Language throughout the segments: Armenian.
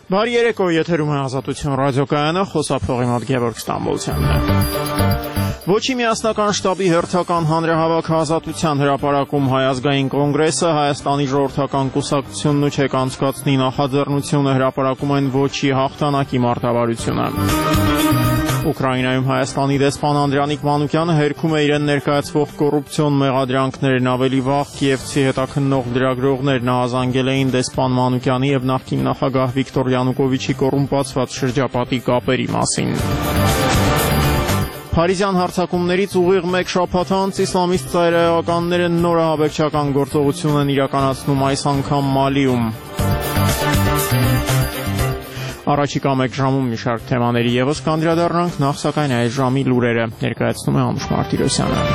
Բարի երեկո, եթերում է Ազատություն ռադիոկայանը, խոսափողի մոտ Գևորգ Ստամբոլցյանն է։ Ոչի միասնական շտաբի հերթական հանրահավաք Ազատության հրապարակում Հայ ազգային կոնգրեսը, Հայաստանի ժողովրդական կուսակցությունն ու Չեկանցկացնի նախաձեռնությունը հրապարակում են ոչի հաղթանակի մարտավարությունը։ Ուկրաինայում Հայաստանի դեսպան Անդրանիկ Մանուկյանը հերքում է իրեն ներկայացվող կոռուպցիոն մեղադրանքներն ավելի վաղ Կիևցի հետաքննող լրագրողներն ահազանգել էին դեսպան Մանուկյանի եւ նախկին նախագահ Վիկտոր Յանուկովիչի կոռումպացված շրջապատի կապերի մասին։ Փարիզյան հարձակումներից ուղիղ մեկ շաբաթ անց իսլամիստ ծայրահեղականները նոր ահաբեկչական գործողություն են իրականացնում այս անգամ Մալիում։ Առաջիկա մեկ ժամում մի շարք թեմաների ևս կանդրադառնանք, նախ սակայն այս ժամի լուրերը ներկայացնում է Անուշ Մարտիրոսյանը։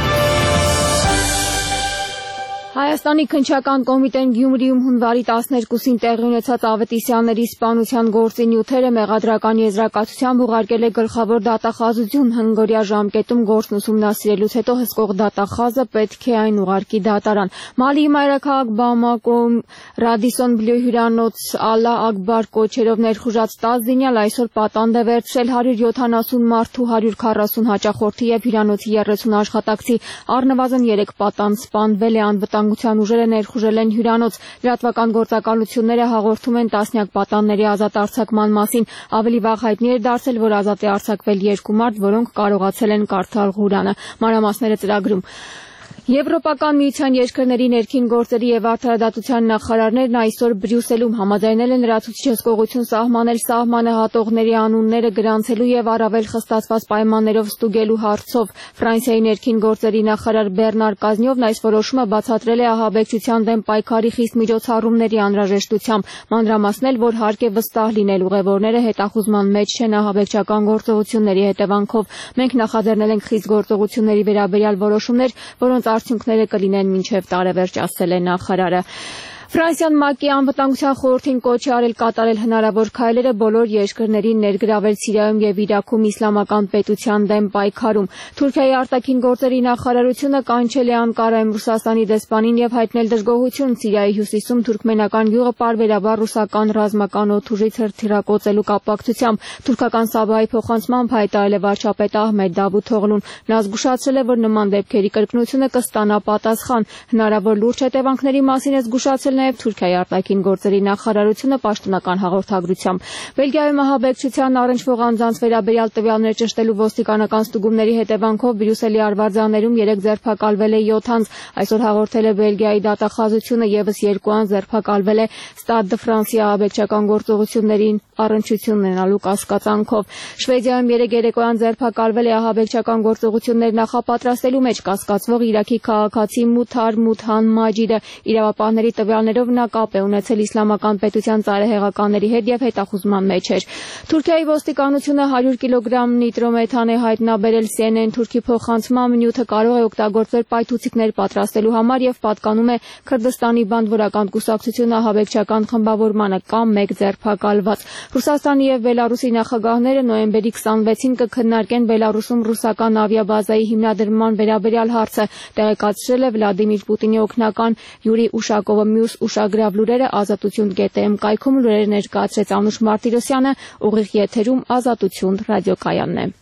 Հայաստանի քննչական կոմիտեն Գյումրիում հունվարի 12-ին տեղի ունեցած Ավետիսյանների սպանության գործի նյութերը մեղադրական եզրակացությամբ ուղարկել է գլխավոր դատախազություն հնգօրյա ժամկետում գործն ուսումնասիրելուց հետո հսկող դատախազը պետք է այն ուղարկի դատարան։ Մալիի մայրաքաղաք Բամակոում Ռադիսոն Բլյու հյուրանոց Ալլա Ակբար կոչերով ներխուժած 10 զինյալ այսօր պատանդ է վերցրել 170 մարդու 140 հաճախորդի եւ հյուրանոցի 30 աշխատակցի, առնվազն 3 պատանդ սպանվել է, անվտանգության ուժերը ներխուժել են հյուրանոց։ Լրատվական գործակալությունները հաղորդում են տասնյակ պատանների ազատ արձակման մասին։ Ավելի վաղ հայտնի էր դարձել, որ ազատ է արձակվել 2 մարդ, որոնք կարողացել են կարդալ Ղուրանը։ Մանրամասները ծրագրում։ Եվրոպական միության երկրների ներքին գործերի եւ արդարադատության նախարարներն այսօր Բրյուսելում համաձայնել են լրացուցիչ հսկողություն սահմանել սահմանը հատողների անունները գրանցելու եւ առավել խստացված պայմաններով ստուգելու հարցով։ Ֆրանսիայի ներքին գործերի նախարար Բեռնար Կազնյովն այս որոշումը բացատրել է ահաբեկչության դեմ պայքարի խիստ միջոցառումների անհրաժեշտությամբ, մանրամասնել, որ հարկ է վստահ լինել ուղևորները հետախուզման մեջ չեն ահաբեկչական գործողությունների հետևանքով։ Մենք նախաձեռնել ենք խիստ գործողությունների վերաբերյալ որոշումներ, որոնց արդյունքները կլինեն մինչև տարեվերջ, ասել է նախարարը։ Ֆրանսիան ՄԱԿ-ի անվտանգության խորհրդին կոչ է արել կատարել հնարավոր քայլերը բոլոր երկրներին ներգրավել Սիրիայում եւ Իրաքում իսլամական պետության դեմ պայքարում։ Թուրքիայի արտաքին գործերի նախարարությունը կանչել է Անկարայում Ռուսաստանի դեսպանին եւ հայտնել դժգոհություն Սիրիայի հյուսիսում թուրքմենական գյուղը պարբերաբար ռուսական ռազմական օդուժից հրթիռակոծելու կապակցությամբ։ Թուրքական Սաբահի փոխանցմամբ հայտարարել է վարչապետ Ահմեդ Դավութօղլուն։ Նա զգուշացրել է, որ նման դեպքերի կրկնությունը կստանա պատասխան։ Հնարավոր լուրջ հետևանքների մասին է զգուշացել նաև Թուրքիայի արտաքին գործերի նախարարությունը պաշտոնական հաղորդագրությամբ։ Բելգիայում ահաբեկչության առնչվող անձանց վերաբերյալ տվյալներ ճշտելու ոստիկանական ստուգումների հետևանքով Բրյուսելի Արվարձաներում 3 ձերբակալվել է 7 անձ։ Այսօր հաղորդել է Բելգիայի դատախազությունը, եւս 2 անձ ձերբակալվել է Ստադ դը Ֆրանսի ահաբեկչական գործողություններին առնչություն ունենալու կասկածանքով։ Շվեդիայում 3 երեկոյան ձերբակալվել է ահաբեկչական գործողություններ նախապատրաստելու մեջ կասկածվող Իրաքի քաղաքացի Մութար Մութհան Մաջիդը։ Իրավապահների տվյալներով նա կապ է ունեցել իսլամական պետության ծայրահեղականների հետ եւ հետախուզման մեջ էր։ Թուրքիայի ոստիկանությունը 100 կիլոգրամ նիտրոմեթան է հայտնաբերել CNN Թուրքի փոխանցմամբ, նյութը կարող է օգտագործվել պայթուցիկներ պատրաստելու համար եւ պատկանում է Քրդստանի բանդվորական կուսակցությունը ահաբեկչական խմբավորմանը, կամ 1 ձերբակալված։ Ռուսաստանի եւ Բելարուսի նախագահները նոյեմբերի 26-ին կքննարկեն Բելարուսում ռուսական ավիաբազայի հիմնադրման վերաբերյալ հարցը, տեղեկացրել է Վլադիմիր Պուտինի օգնական Յուրի Ուշակովը։ Մյուս ուշագրավ լուրերը ազատություն.am կայքում լուրերը ներկայացրեց Անուշ Մարտիրոսյանը, ուղիղ եթերում Ազատություն ռադիոկայանն է։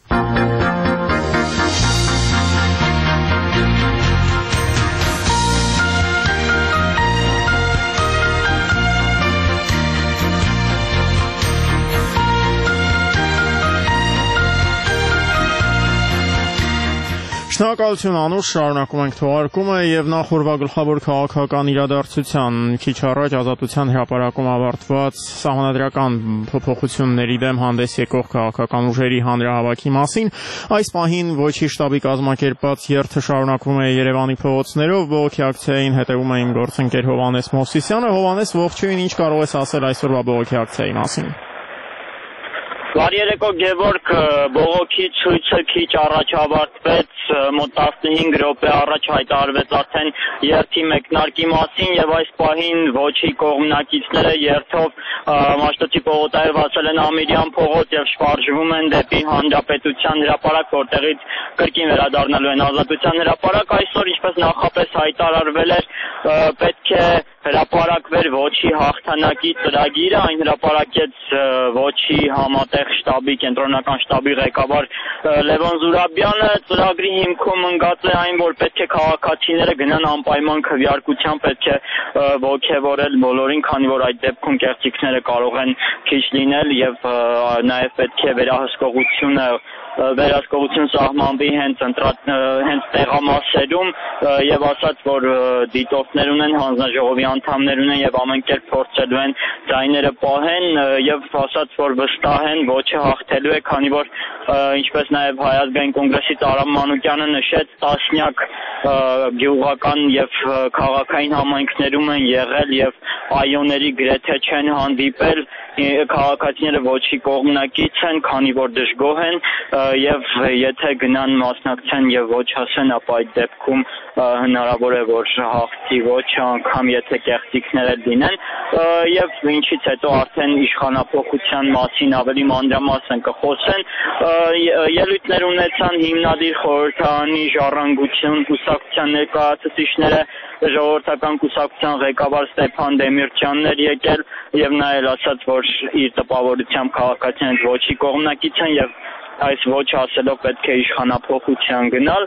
Շնորհակալություն Անուշ, շարունակում ենք թողարկումը եւ նախորդ գլխավոր քաղաքական իրադարձության քիչ առաջ Ազատության հրապարակում ավարտված սահմանադրական փոփոխությունների դեմ հանդես եկող քաղաքական ուժերի հանրահավաքի մասին այս պահին ոչի շտաբի կազմակերպած երթը շարունակվում է Երևանի փողոցներով, բողոքի ակցիային հետևում է իմ գործընկեր Հովհաննես Մովսիսյանը։ Հովհաննես, ողջույն, ինչ կարող ես ասել այսօրվա բողոքի ակցիայի մասին։ Բարի երեկո Գևորգ, բողոքի ցույցը քիչ առաջ ավարտվեց, մոտ 15 րոպե առաջ հայտարարվեց արդեն երթի մեկնարկի մասին եւ այս պահին ոչի կողմնակիցները երթով Մաշտոցի պողոտայով հասել են Ամիրյան փողոց եւ շարժվում են դեպի Հանրապետության հրապարակ, որտեղից կրկին վերադառնալու են Ազատության հրապարակ։ Այսօր, ինչպես նախապես հայտարարվել էր, պետք է հրապարակվեր ոչի հաղթանակի ծրագիրը, այն հրապարակեց ոչի համատեղ շտաբի, կենտրոնական շտաբի ղեկավար Լևոն Զուրաբյանը։ Ծրագրի հիմքում ընկած է այն, որ պետք է քաղաքացիները գնան անպայման քվեարկության, պետք է ոգևորել բոլորին, քանի որ այդ դեպքում կեղծիքները կարող են քիչ լինել եւ նաեւ պետք է վերահսկողություն սահմանվի հենց տեղամասերում եւ ասաց, որ դիտորդներ ունեն, հանձնաժողովի անդամներ ունեն եւ ամեն կերպ փորձելու են ձայները պահեն եւ ասաց, որ վստահ են ոչը հաղթելու է, քանի որ ինչպես նաեւ Հայ ազգային կոնգրեսի Արամ Մանուկյանը նշեց, տասնյակ գյուղական եւ քաղաքային համայնքներում են եղել եւ այոների գրեթե չեն հանդիպել, քաղաքացիները ոչի կողմնակից են, քանի որ դժգոհ են եւ եթե գնան մասնակցեն եւ ոչ ասեն, ապա այդ դեպքում հնարավոր է որ հաղթի ոչը, անգամ եթե կեղծիքները լինեն եւ ինչից հետո արդեն իշխանապողության մասին ավելի մանրամասն կխոսեն։ Ելույթներ ունեցան հիմնադիր խորհրդարանի ժառանգություն կուսակցության ներկայացուցիչները, ժողովրդական կուսակցության ղեկավար Ստեփան Դեմիրճյանն էր եկել եւ նա էլ ասաց, որ իր տպավորությամբ քաղաքացիները ոչի կողմնակից են եւ այս ոչ ասելով պետք է իշխանապողության գնալ։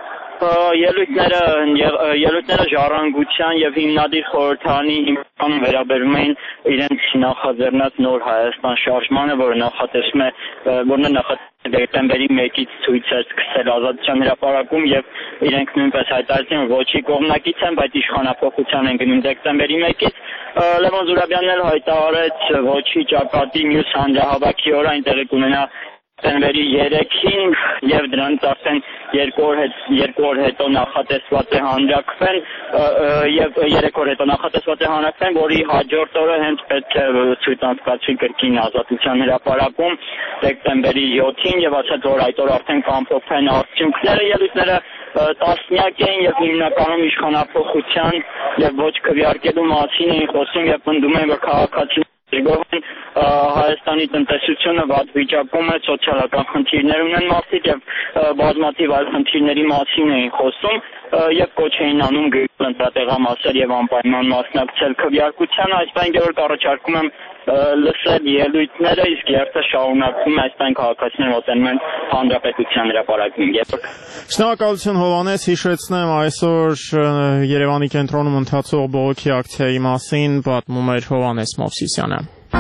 Ելույթները ժառանգության եւ հիմնադիր խորհրդարանի հիմնականում վերաբերում էին իրենց նախաձեռնած նոր Հայաստան շարժմանը, որը նախատեսվում է դեկտեմբերի 1-ից ցույց է սկսել Ազատության հրապարակում եւ իրենք նույնպես հայտարարեցին, որ ոչի կողմնակից են, բայց իշխանապողության են գնում դեկտեմբերի 1-ից։ Լևոն Զուրաբյանն էլ հայտարարեց ոչի ճակատի մյուս հանրահավաքի օրը այնտեղի կունենա դեկտեմբերի 3-ին եւ դրանից արդեն երկու օր հետո նախատեսված է հանրակրվեն եւ 3 օր հետո նախատեսված է հանրակրվեն, որի հաջորդ օրը հենց պետք է ցույց անցկացվի կրկին Ազատության հրապարակում դեկտեմբերի 7-ին եւ ասած, որ այդ օր արդեն կամփոփեն արդյունքները։ Ելույթները տասնյակ էին եւ հիմնականում իշխանապողության եւ ոչ քվեարկելու մասին էին խոսում եւ պնդում են, որ քաղաքացիները Հայաստանի տնտեսությունը վատ վիճակում է, սոցիալական խնդիրներ ունեն մարդիկ եւ բազմաթիվ այլ խնդիրների մասին էին խոսում եւ կոչ էին անում գնել ընտրատեղամասեր եւ անպայման մասնակցել քվեարկությանը։ Այսպես Գևորգ, առաջարկում եմ լսել ելույթները, իսկ երթը շարունակվում է, այսպես քաղաքացիները մոտենում են Հանրապետության հրապարակին։ Շնորհակալություն Հովհաննես, հիշեցնեմ այսօր Երևանի կենտրոնում ընթացող բողոքի ակցիայի մասին պատմում էր Հովհաննես Մովսիսյանը։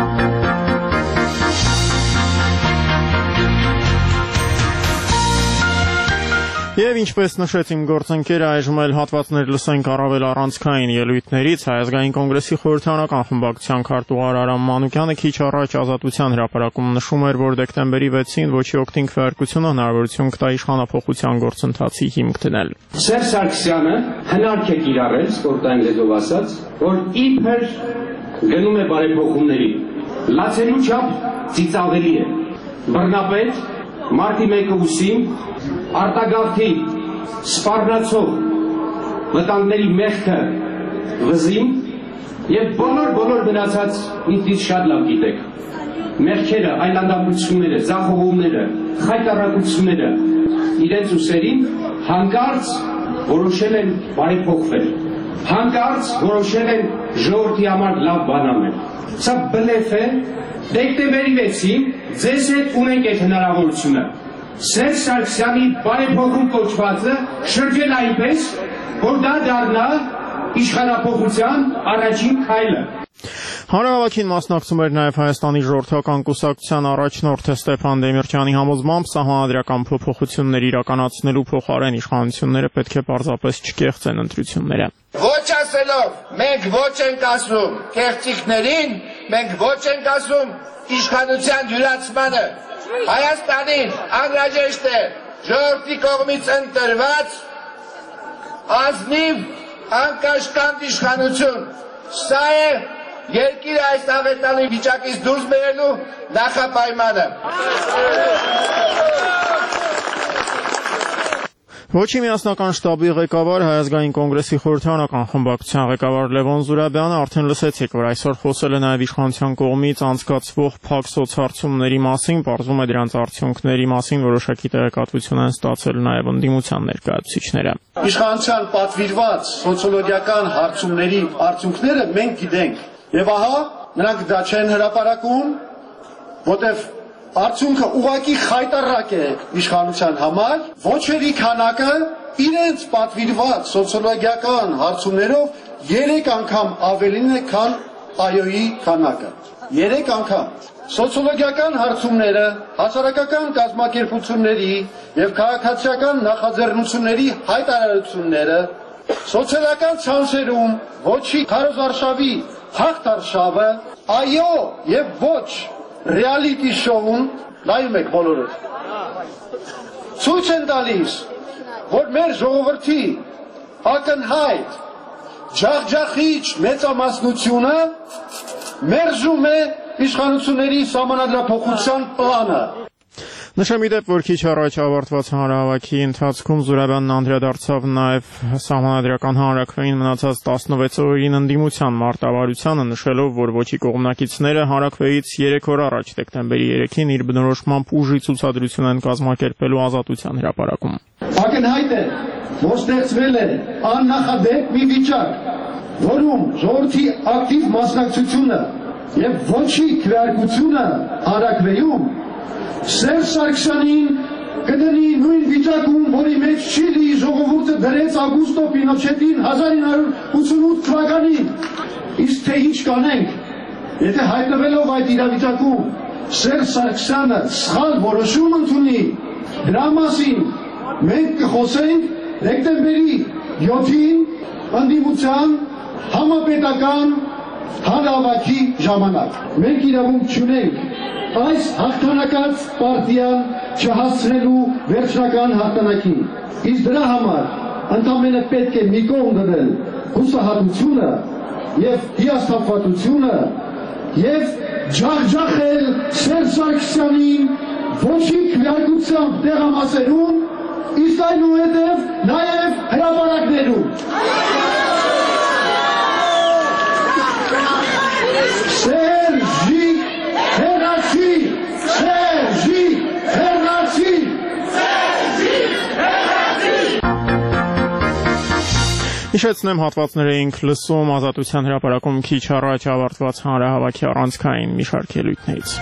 Եվ ինչպես նշեց իմ գործընկերը, այժմ էլ հատվածներ լսենք առավել առանցքային ելույթներից։ Հայ ազգային կոնգրեսի խորհրդարանական խմբակցության քարտուղար Արամ Մանուկյանը քիչ առաջ Ազատության հրապարակում նշում էր, որ դեկտեմբերի 6-ին ոչի օգտին քվեարկությունը հնարավորություն կտա իշխանապողության գործընթացի հիմք դնել։ Սերժ Սարգսյանը հնարք է կիրառել, սպորտային լեզվով ասած, որ իբր գնում է բարեփոխումների, լացելու չափ ծիծաղելի է։ Բռնապետ մարտի 1-ին արտագաղթի սպառնացող վտանգների մեղքը վզին եւ բոլոր մնացած ինձ շատ լավ գիտեք մեղքերը, այլանդակությունները, ձախողումները, խայտառակությունները իրենց ուսերին հանկարծ որոշել են բարեփոխվել, հանկարծ որոշել են ժողովրդի համար լավ բան անել։ Սա բլեֆ է։ Դեկտեմբերի 6-ին ձեզ հետ ունենք այդ հնարավորությունը։ Սերժ Սարգսյանի բարեփոխում կոչվածը շրջել այնպես, որ դա դառնա իշխանապողության առաջին քայլը։ Հանրահավաքին մասնակցում էր նաև Հայաստանի ժողովրդական կուսակցության առաջնորդ Ստեփան Դեմիրճյանի համոզմամբ սահմանադրական փոփոխություններ իրականացնելու փոխարեն իշխանությունները պետք է պարզապես չկեղծեն ընտրությունները։ Ոչ ասելով մենք ոչ ենք ասում կեղծիքներին, մենք ոչ ենք ասում իշխանության յուրացմանը։ Հայաստանին անհրաժեշտ է ժողովրդի կողմից ընտրված ազնիվ անկաշկանդ իշխանություն։ Սա է երկիրը այս աղետալի վիճակից դուրս բերելու նախապայմանը։ Ոչի միասնական շտաբի ղեկավար Հայազգային կոնգրեսի խորհրդարանական խմբակցության ղեկավար Լևոն Զուրաբյանը արդեն լսեցիք, որ այսօր խոսել է նաև իշխանության կողմից անցկացվող փակ սոցհարցումների մասին, պարզվում է դրանց արդյունքների մասին որոշակի տեղեկատվություն են ստացել նաև ընդդիմության ներկայացուցիչները։ Իշխանության պատվիրված սոցիոլոգիական հարցումների արդյունքները մենք գիտենք, եւ ահա նրանք դա չեն հրապարակում, որտեղ արդյունքը ուղղակի խայտառակ է իշխանության համար, ոչերի քանակը իրենց պատվիրված սոցիոլոգիական հարցումներով 3 անգամ ավելին է, քան այոյի քանակը։ 3 անգամ։ Սոցիոլոգիական հարցումները հասարակական կազմակերպությունների եւ քաղաքացիական նախաձեռնությունների հայտարարությունները սոցիալական ցանցերում ոչի քարոզարշավի հաղթարշավը, այո եւ ոչ ռեալիտի շոուն, նայում եք բոլորը, ցույց են տալիս, որ մեր ժողովրդի ակնհայտ ջախջախիչ մեծամասնությունը մերժում է իշխանությունների սահմանադրափոխության պլանը։ Նշեմ ի դեպ, որ քիչ առաջ ավարտված հանրահավաքի ընթացքում Զուրաբյանն անդրադարձավ նաև սահմանադրական հանրաքվեին մնացած 16 օրերին ընդդիմության մարտավարությանը, նշելով, որ ոչի կողմնակիցները հանրաքվեից 3 օր առաջ դեկտեմբերի 3-ին իր բնորոշմամբ ուժի ցուցադրություն են կազմակերպելու Ազատության հրապարակում։ Ակնհայտ է, որ ստեղծվել է աննախադեպ մի վիճակ, որում ժողովրդի ակտիվ մասնակցությունը եւ ոչի քվեարկությունը հանրաքվեում Սերժ Սարգսյանին կդնի նույն վիճակում, որի մեջ Չիլիի ժողովուրդը դրեց Ագուստո Պինոչետին 1988 թվականին։ Իսկ թե ինչ կանենք, եթե հայտնվելով այդ իրավիճակում Սերժ Սարգսյանը սխալ որոշում ընդունի, դրա մասին մենք կխոսենք դեկտեմբերի 7-ին ընդդիմության համապետական հանրահավաքի ժամանակ։ Մենք իրավունք չունենք այս հաղթանակած պարտիան չհասցնելու վերջնական հաղթանակին։ Իսկ դրա համար ընդամենը պետք է մի կողմ դնել հուսահատությունը եւ հիասթափվածությունը եւ ջախջախել Սերժ Սարգսյանին ոչի քվեարկությամբ տեղամասերում, իսկ այնուհետև նաեւ հրապարակներում։ Սերժի Հերացի, Սերժի Հերացի, Սերժի Հերացի։ Հիշեցնեմ, հատվածներ էինք լսում Ազատության հրապարակում քիչ առաջ ավարտված հանրահավաքի առանցքային մի շարք ելույթներից։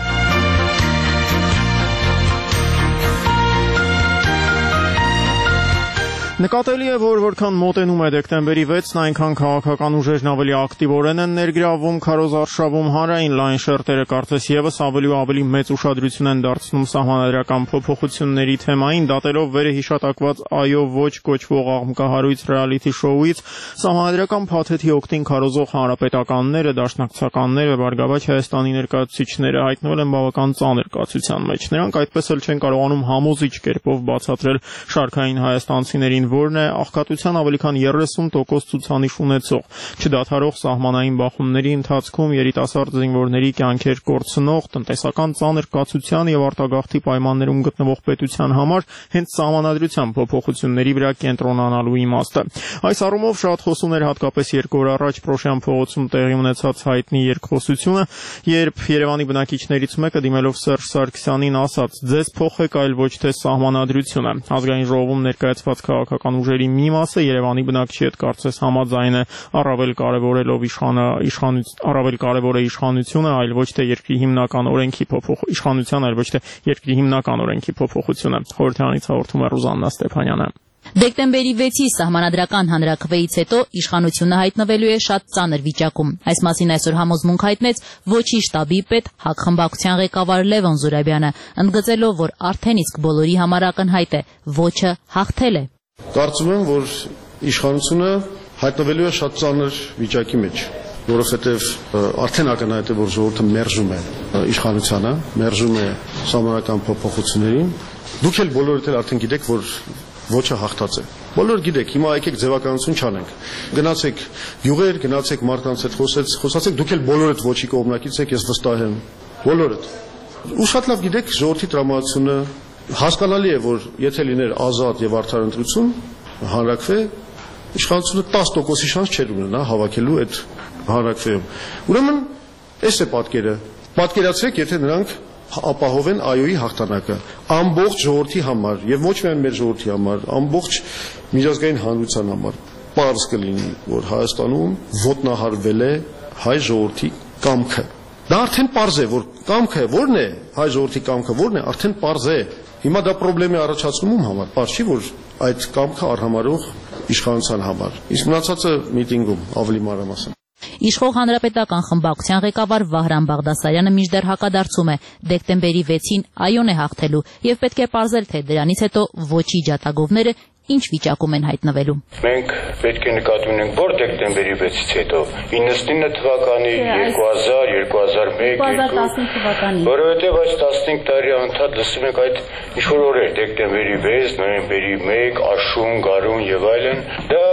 Նկատելի է, որ որքան մոտենում է դեկտեմբերի 6-ն, այնքան քաղաքական ուժերն ավելի ակտիվորեն են ներգրավում քարոզարշավում, հանրային լայն շերտերը կարծես եւս ավելի ու ավելի մեծ ուշադրություն են դարձնում սահմանադրական փոփոխությունների թեմային, դատելով վերը հիշատակված այո ոչ կոչվող աղմկահարույց ռեալիթի շոուից, սահմանադրական փաթեթի օգտին քարոզող հանրապետականները, դաշնակցականները, Բարգավաճ Հայաստանի ներկայացուցիչները հայտնվել են բավական ծանր կացության մեջ։ Նրանք այդպես էլ չեն կարողանում համոզիչ կերպով բացատրել շարքային հայաստանցիներին որն է աղքատության ավելի քան 30% ցուցանիշ ունեցող, չդադարող սահմանային բախումների ընթացքում երիտասարդ զինվորների կյանքեր կորցնող, տնտեսական ծանր կացության եւ արտագաղթի պայմաններում գտնվող պետության համար հենց սահմանադրության փոփոխությունների վրա կենտրոնանալու իմաստը։ Այս առումով շատ խոսուն էր հատկապես 2 օր առաջ Պրոշյան փողոցում տեղի ունեցած հայտնի երկխոսությունը, երբ Երևանի բնակիչներից մեկը դիմելով Սերժ Սարգսյանին ասաց. «Ձեզ փոխեք, այլ ոչ թե սահմանադրությունը»։ Ազգային ժողովում ներկայացված քաղաքական ուժերի մի մասը Երևանի բնակչի հետ կարծես համաձայն է, առավել կարևոր է իշխանությունը, այլ ոչ թե երկրի հիմնական օրենքի փոփոխությունը։ Խորհրդարանից հաղորդում է Ռուզաննա Ստեփանյանը։ Դեկտեմբերի 6-ի սահմանադրական հանրաքվեից հետո իշխանությունը հայտնվելու է շատ ծանր վիճակում։ Այս մասին այսօր համոզմունք հայտնեց ոչի շտաբի պետ ՀԱԿ խմբակցության ղեկավար Լևոն Զուրաբյանը, ընդգծելով, որ արդեն իսկ բոլորի համար ակնհայտ է, ոչը հաղթել է։ Կարծում եմ, որ իշխանությունը հայտնվելու է շատ ծանր վիճակի մեջ, որովհետև արդեն ակնհայտ է, որ ժողովուրդը մերժում է իշխանությանը, մերժում է սահմանադրական փոփոխություններին։ Դուք էլ բոլորդ էլ արդեն գիտեք, որ ոչը հաղթած է։ Բոլոր գիտեք, հիմա եկեք ձևականություն չանենք։ Գնացեք յուղեր, գնացեք մարդկանց հետ խոսացեք, դուք էլ բոլորդ ոչի կողմնակից եք, ես վստահ եմ։ Բոլորդ։ Ու շատ լավ գիտեք, ժողովրդի տրամադրությունը հասկանալի է, որ եթե լիներ ազատ եւ արդար ընտրություն, հանրակրվե, իշխանությունը 10%-ի շանս չէր ունենա հավաքելու այդ հանրակրվեում։ Ուրեմն, այս է պատկերը։ Պատկերացրեք, եթե նրանք ապահովեն այոյի հաղթանակը ամբողջ ժողովրդի համար եւ ոչ միայն մեր ժողովրդի համար, ամբողջ միջազգային հանրության համար։ Պարզ կլինի, որ Հայաստանում ոտնահարվել է հայ ժողովրդի կամքը։ Դա արդեն պարզ է, որ կամքը որն է, հայ ժողովրդի կամքը որն է, արդեն պարզ է։ Հիմա դա խնդրեմ է առաջացնում ում համար։ Պարզ չի, որ այդ կամքը արհամարող իշխանության համար։ Իսկ մնացածը միտինգում ավելի մանրամասն։ Իշխող հանրապետական խմբակցության ղեկավար Վահրամ Բաղդասարյանը մինչդեռ հակադարձում է դեկտեմբերի 6-ին այոն է հաղթելու եւ պետք է պարզել, թե դրանից հետո ոչի ջատագովները ինչ վիճակում են հայտնվելու։ Մենք պետք է նկատի ունենք, որ դեկտեմբերի 6-ից հետո 99 թվականի, 2000, 2001, թվականի, որովհետև այս 15 տարի անընդհատ լսում ենք այդ ինչ-որ օրեր, դեկտեմբերի 6, նոյեմբերի 1, աշուն, գարուն եւ այլն, դա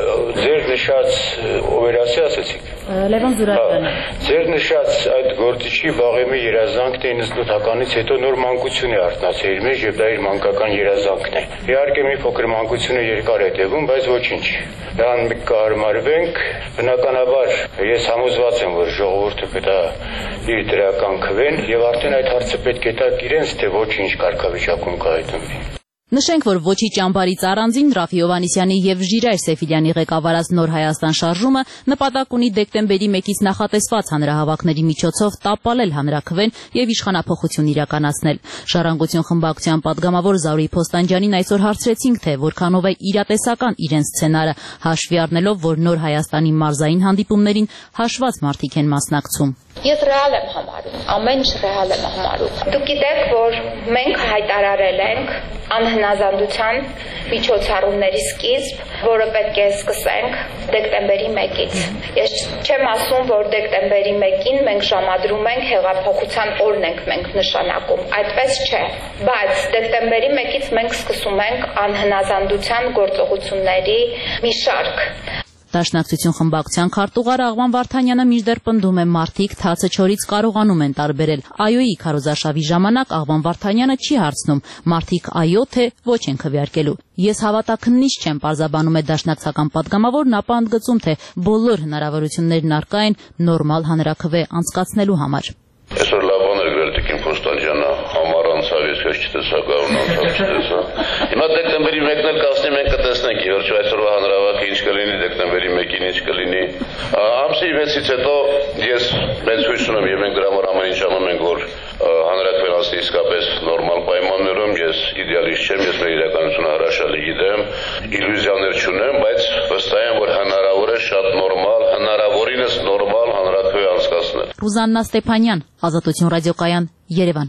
ձեր նշած օվերասի ասեցիք։ Լևոն Զուրաբյանը։ Ձեր նշած այդ գործիչի Բաղեմի երազանքն է 98 թվականից հետո նոր մանկություն է արտնացել իր մեջ եւ դա իր մանկական երազանքն է։ Իհարկե մի փոքր մանկությունը երկար է տևում, բայց ոչինչ։ Դրան կհարմարվենք, բնականաբար ես համոզված եմ, որ ժողովուրդը պետք է իր դրական քվեն եւ արդեն այդ հարցը պետք է տակ իրենց, թե ոչինչ կարգավիճակում կհայտնվի։ Նշենք, որ ոչի ճամբարից առանձին Ռաֆի Հովհաննիսյանի եւ Ժիրայր Սեֆիլյանի ղեկավարած Նոր Հայաստան շարժումը նպատակ ունի դեկտեմբերի 1-ից նախատեսված հանրահավաքների միջոցով տապալել հանրաքվեն եւ իշխանափոխություն իրականացնել։ Ժառանգություն խմբակցության падգամավոր Զարուհի Փոստանջյանին այսօր հարցրեցինք, թե որքանով է իրատեսական իրենց սցենարը, հաշվի առնելով, որ Նոր Հայաստանի մարզային հանդիպումներին հաշված մարդիկ են մասնակցում։ Ես ռեալ եմ համարում, ամեն ինչ ռեալ եմ համարում։ Դուք գիտեք, որ մենք հայտարարել ենք անհնազանդության միջոցառումների սկիզբ, որը պետք է սկսենք դեկտեմբերի 1-ից։ Ես չեմ ասում, որ դեկտեմբերի 1-ին մենք ժամադրում ենք հեղափոխության օրն ենք մենք նշանակում, այդպես չէ, բայց դեկտեմբերի 1-ից մենք սկսում ենք անհնազանդության գործողությունների մի շարք։ Դաշնակցություն խմբակցության քարտուղար Աղվան Վարդանյանը մինչդեռ պնդում է մարդիկ թացը չորից կարողանում են տարբերել։ Այոյի քարոզարշավի ժամանակ Աղվան Վարդանյանը չի հարցնում մարդիկ այո թե ոչ են քվեարկելու։ Ես հավատաքննիչ չեմ, պարզաբանում է դաշնակցական падգամավորն, ապա ընդգծում, թե բոլոր հնարավորություններն առկա են նորմալ հանրաքվե անցկացնելու համար։ Այսօր լավ բաներ գրել Տիկին Փոստանջյանը, համար անցավ, ես քեզ չտեսա, գարուն անցավ չտեսա։ Հիմա դեկտեմբերի 1-ն էլ կասնի, մենք կտեսնենք, ի վերջո այսօրվա հանրահավաքը ինչ կլինի, դեկտեմբերի 1-ին ինչ կլինի։ Ամսի 6-ից հետո ես մեծ հույս ունեմ եւ մենք դրա համար ամեն ինչ անում ենք, որ հանրաքվեն անցնի իսկապես նորմալ պայմաններում, ես իդեալիստ չեմ, ես մեր իրականությունը հրաշալի գիտեմ, իլյուզիաներ չունեմ, բայց վստահ եմ, որ հնարավոր է շատ նորմալ, հնարավորինս նորմալ հանրաքվե անցկացնել։ Ռուզաննա Ստեփանյան, Ազատություն ռադիոկայան, Երևան։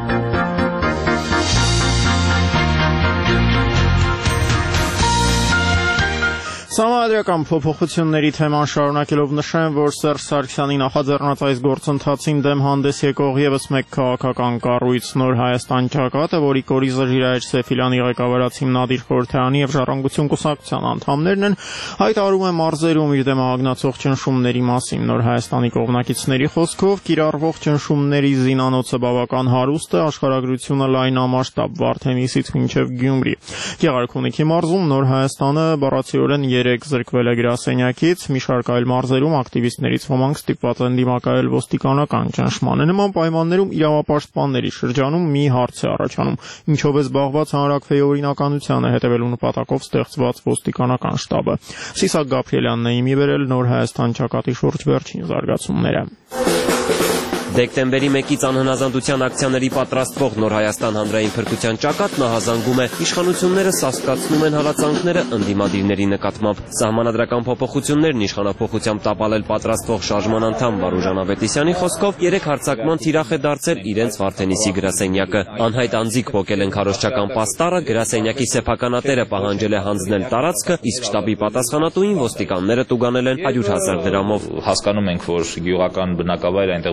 Սահմանադրական փոփոխությունների թեման շարունակելով նշեմ, որ Սերժ Սարգսյանի նախաձեռնած այս գործընթացին դեմ հանդես եկող եւս մեկ քաղաքական կառույց Նոր Հայաստան ճակատը, որի կորիզը Ժիրայր Սեֆիլյանի ղեկավարած հիմնադիր խորհրդարանի եւ Ժառանգություն կուսակցության անդամներն են, հայտարարում է մարզերում իր դեմ ագնացող ճնշումների մասին։ Նոր Հայաստանի կողմնակիցների խոսքով կիրառվող ճնշումների զինանոցը բավական հարուստ է, աշխարհագրությունը լայնամասշտաբ Վարդենիսից մինչև Գյումրի։ Գեղարքունիքի մարզում Նոր Հայաստանը բառացիորեն 3 զրկվել է գրասենյակից, մի շարք այլ մարզերում ակտիվիստներից ոմանք ստիպված են դիմակայել ոստիկանական ճնշմանը։ Նման պայմաններում իրավապաշտպանների շրջանում մի հարց է առաջանում. ինչով է զբաղված հանրաքվեի օրինականությանը հետևելու նպատակով ստեղծված ոստիկանական շտաբը։ Սիսակ Գաբրիելյանն է իմի բերել Նոր Հայաստան ճակատի շուրջ վերջին զարգացումները։ Դեկտեմբերի 1-ից անհնազանդության ակցիաների պատրաստվող Նոր Հայաստան հանրային փրկության ճակատն ահազանգում է, իշխանությունները սաստկացնում են հալածանքները ընդդիմադիրների նկատմամբ։ Սահմանադրական փոփոխություններն իշխանափոխությամբ տապալել պատրաստվող շարժման անդամ Վարուժան Ավետիսյանի խոսքով 3 հարձակման թիրախ է դարձել իրենց Վարդենիսի գրասենյակը։ Անհայտ անձիկ փոկել են քարոզչական պաստառը, գրասենյակի սեփականատերը պահանջել է հանձնել տարածքը, իսկ շտաբի պատասխանատուին ոստիկանները տուգանել են 100,000 դրամով։ Հասկանում ենք, որ գյուղական բնակավայրը այնտեղ բոլորը իրար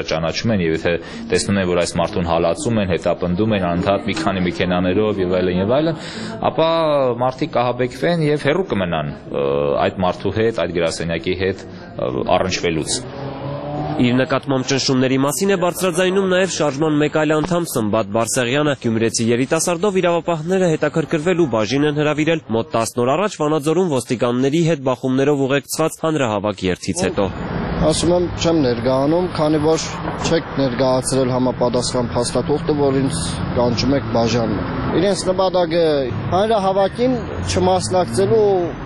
ճանաչում են եւ եթե տեսնում են, որ այս մարդուն հալածում են, հետապնդում են անընդհատ մի քանի մեքենաներով եւ այլն, ապա մարդիկ կահաբեկվեն եւ հեռու կմնան այդ մարդու հետ, այդ գրասենյակի հետ առնչվելուց։ Իր նկատմամբ ճնշումների մասին է բարձրաձայնում նաև շարժման մեկ այլ անդամ Սմբատ Բարսեղյանը։ Գյումրեցի երիտասարդով իրավապահները հետաքրքրվել ու բաժին են հրավիրել մոտ 10 օր առաջ Վանաձորում ոստիկանների հետ բախումներով ուղեկցված հանրահավաք երթից հետո։ Ասում եմ, չեմ ներկայանում, քանի որ չեք ներկայացրել համապատասխան փաստաթուղթը, որ ինձ կանչում եք բաժանում։ Իրենց նպատակը հանրահավաքին չմասնակցելու